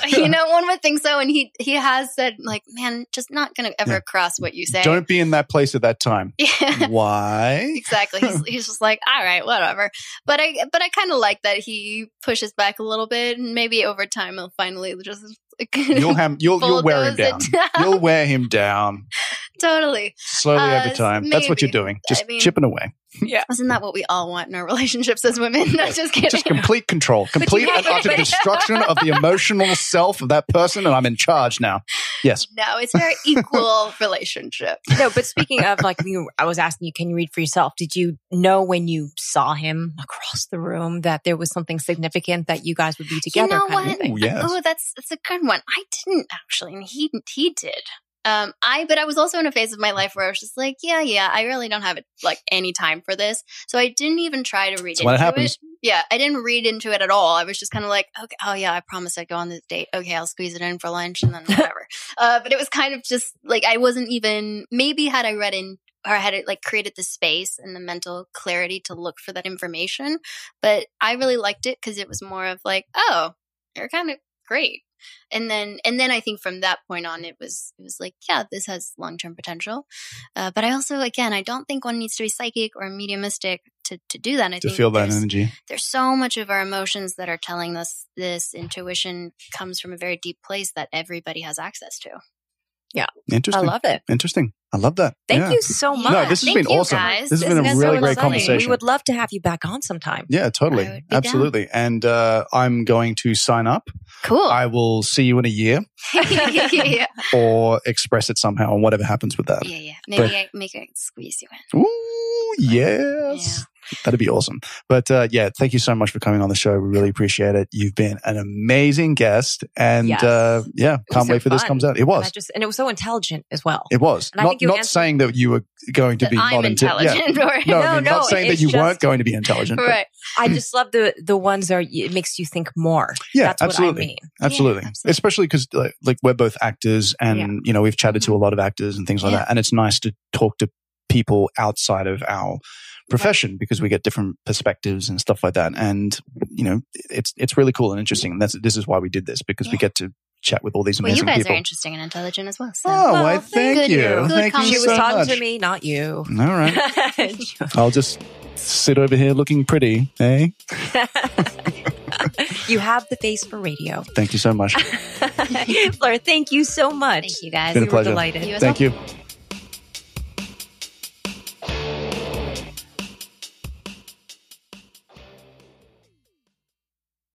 One would think so. And he has said, like, man, just not going to ever cross what you say. Don't be in that place at that time. Yeah. Why? Exactly. He's just like, all right, whatever. But I kind of like that he pushes back a little bit, and maybe over time he'll finally just. You'll wear him down. You'll wear him down. Totally. Slowly over time. Maybe. That's what you're doing. Just chipping away. Yeah. Isn't that what we all want in our relationships as women? No, just kidding. Just complete control. Complete and utter destruction of the emotional self of that person, and I'm in charge now. Yes. No, it's a very equal relationship. No, but speaking of, like, I was asking you, can you read for yourself? Did you know when you saw him across the room that there was something significant that you guys would be together? You know what? Ooh, yes. Oh, that's a good one. I didn't actually, and he did. But I was also in a phase of my life where I was just like, yeah, I really don't have like any time for this. So I didn't even try to read into it. Yeah, I didn't read into it at all. I was just kind of like, okay, oh yeah, I promised I'd go on this date. Okay, I'll squeeze it in for lunch and then whatever. But it was kind of just like, I wasn't even, maybe had I read in, or had it like created the space and the mental clarity to look for that information. But I really liked it because it was more of like, oh, you're kind of great. And then I think from that point on, it was like, yeah, this has long-term potential. But I also, again, I don't think one needs to be psychic or mediumistic to do that. I think feel that energy. There's so much of our emotions that are telling us this intuition comes from a very deep place that everybody has access to. Yeah. Interesting. I love it. Interesting. I love that. Thank you so much. No, this has been awesome. Guys. This has been a really great conversation. We would love to have you back on sometime. Yeah, totally. Absolutely. Down. And I'm going to sign up. Cool. I will see you in a year. Yeah. Or express it somehow, and whatever happens with that. Yeah. Maybe I squeeze you in. Ooh, yes. Yeah. That'd be awesome. But thank you so much for coming on the show. We really appreciate it. You've been an amazing guest, and can't wait for this comes out. It was, and it was so intelligent as well. It was not saying that you were going to be not intelligent. Yeah. Not saying that you weren't going to be intelligent. Right. I just love the ones that it makes you think more. Yeah, that's absolutely. What I mean. Absolutely. Yeah, especially because like we're both actors, and we've chatted to a lot of actors and things like that, and it's nice to talk to people outside of our profession because we get different perspectives and stuff like that, and it's really cool and interesting. And this is why we did this, because we get to chat with all these amazing people. Well, you guys are interesting and intelligent as well. So. Oh, thank you. Thank you she so was talking much. to me, not you. All right. I'll just sit over here looking pretty, eh? You have the face for radio. Thank you so much. Fleur, thank you so much. Thank you, guys. It's been a pleasure. Were delighted. Thank you.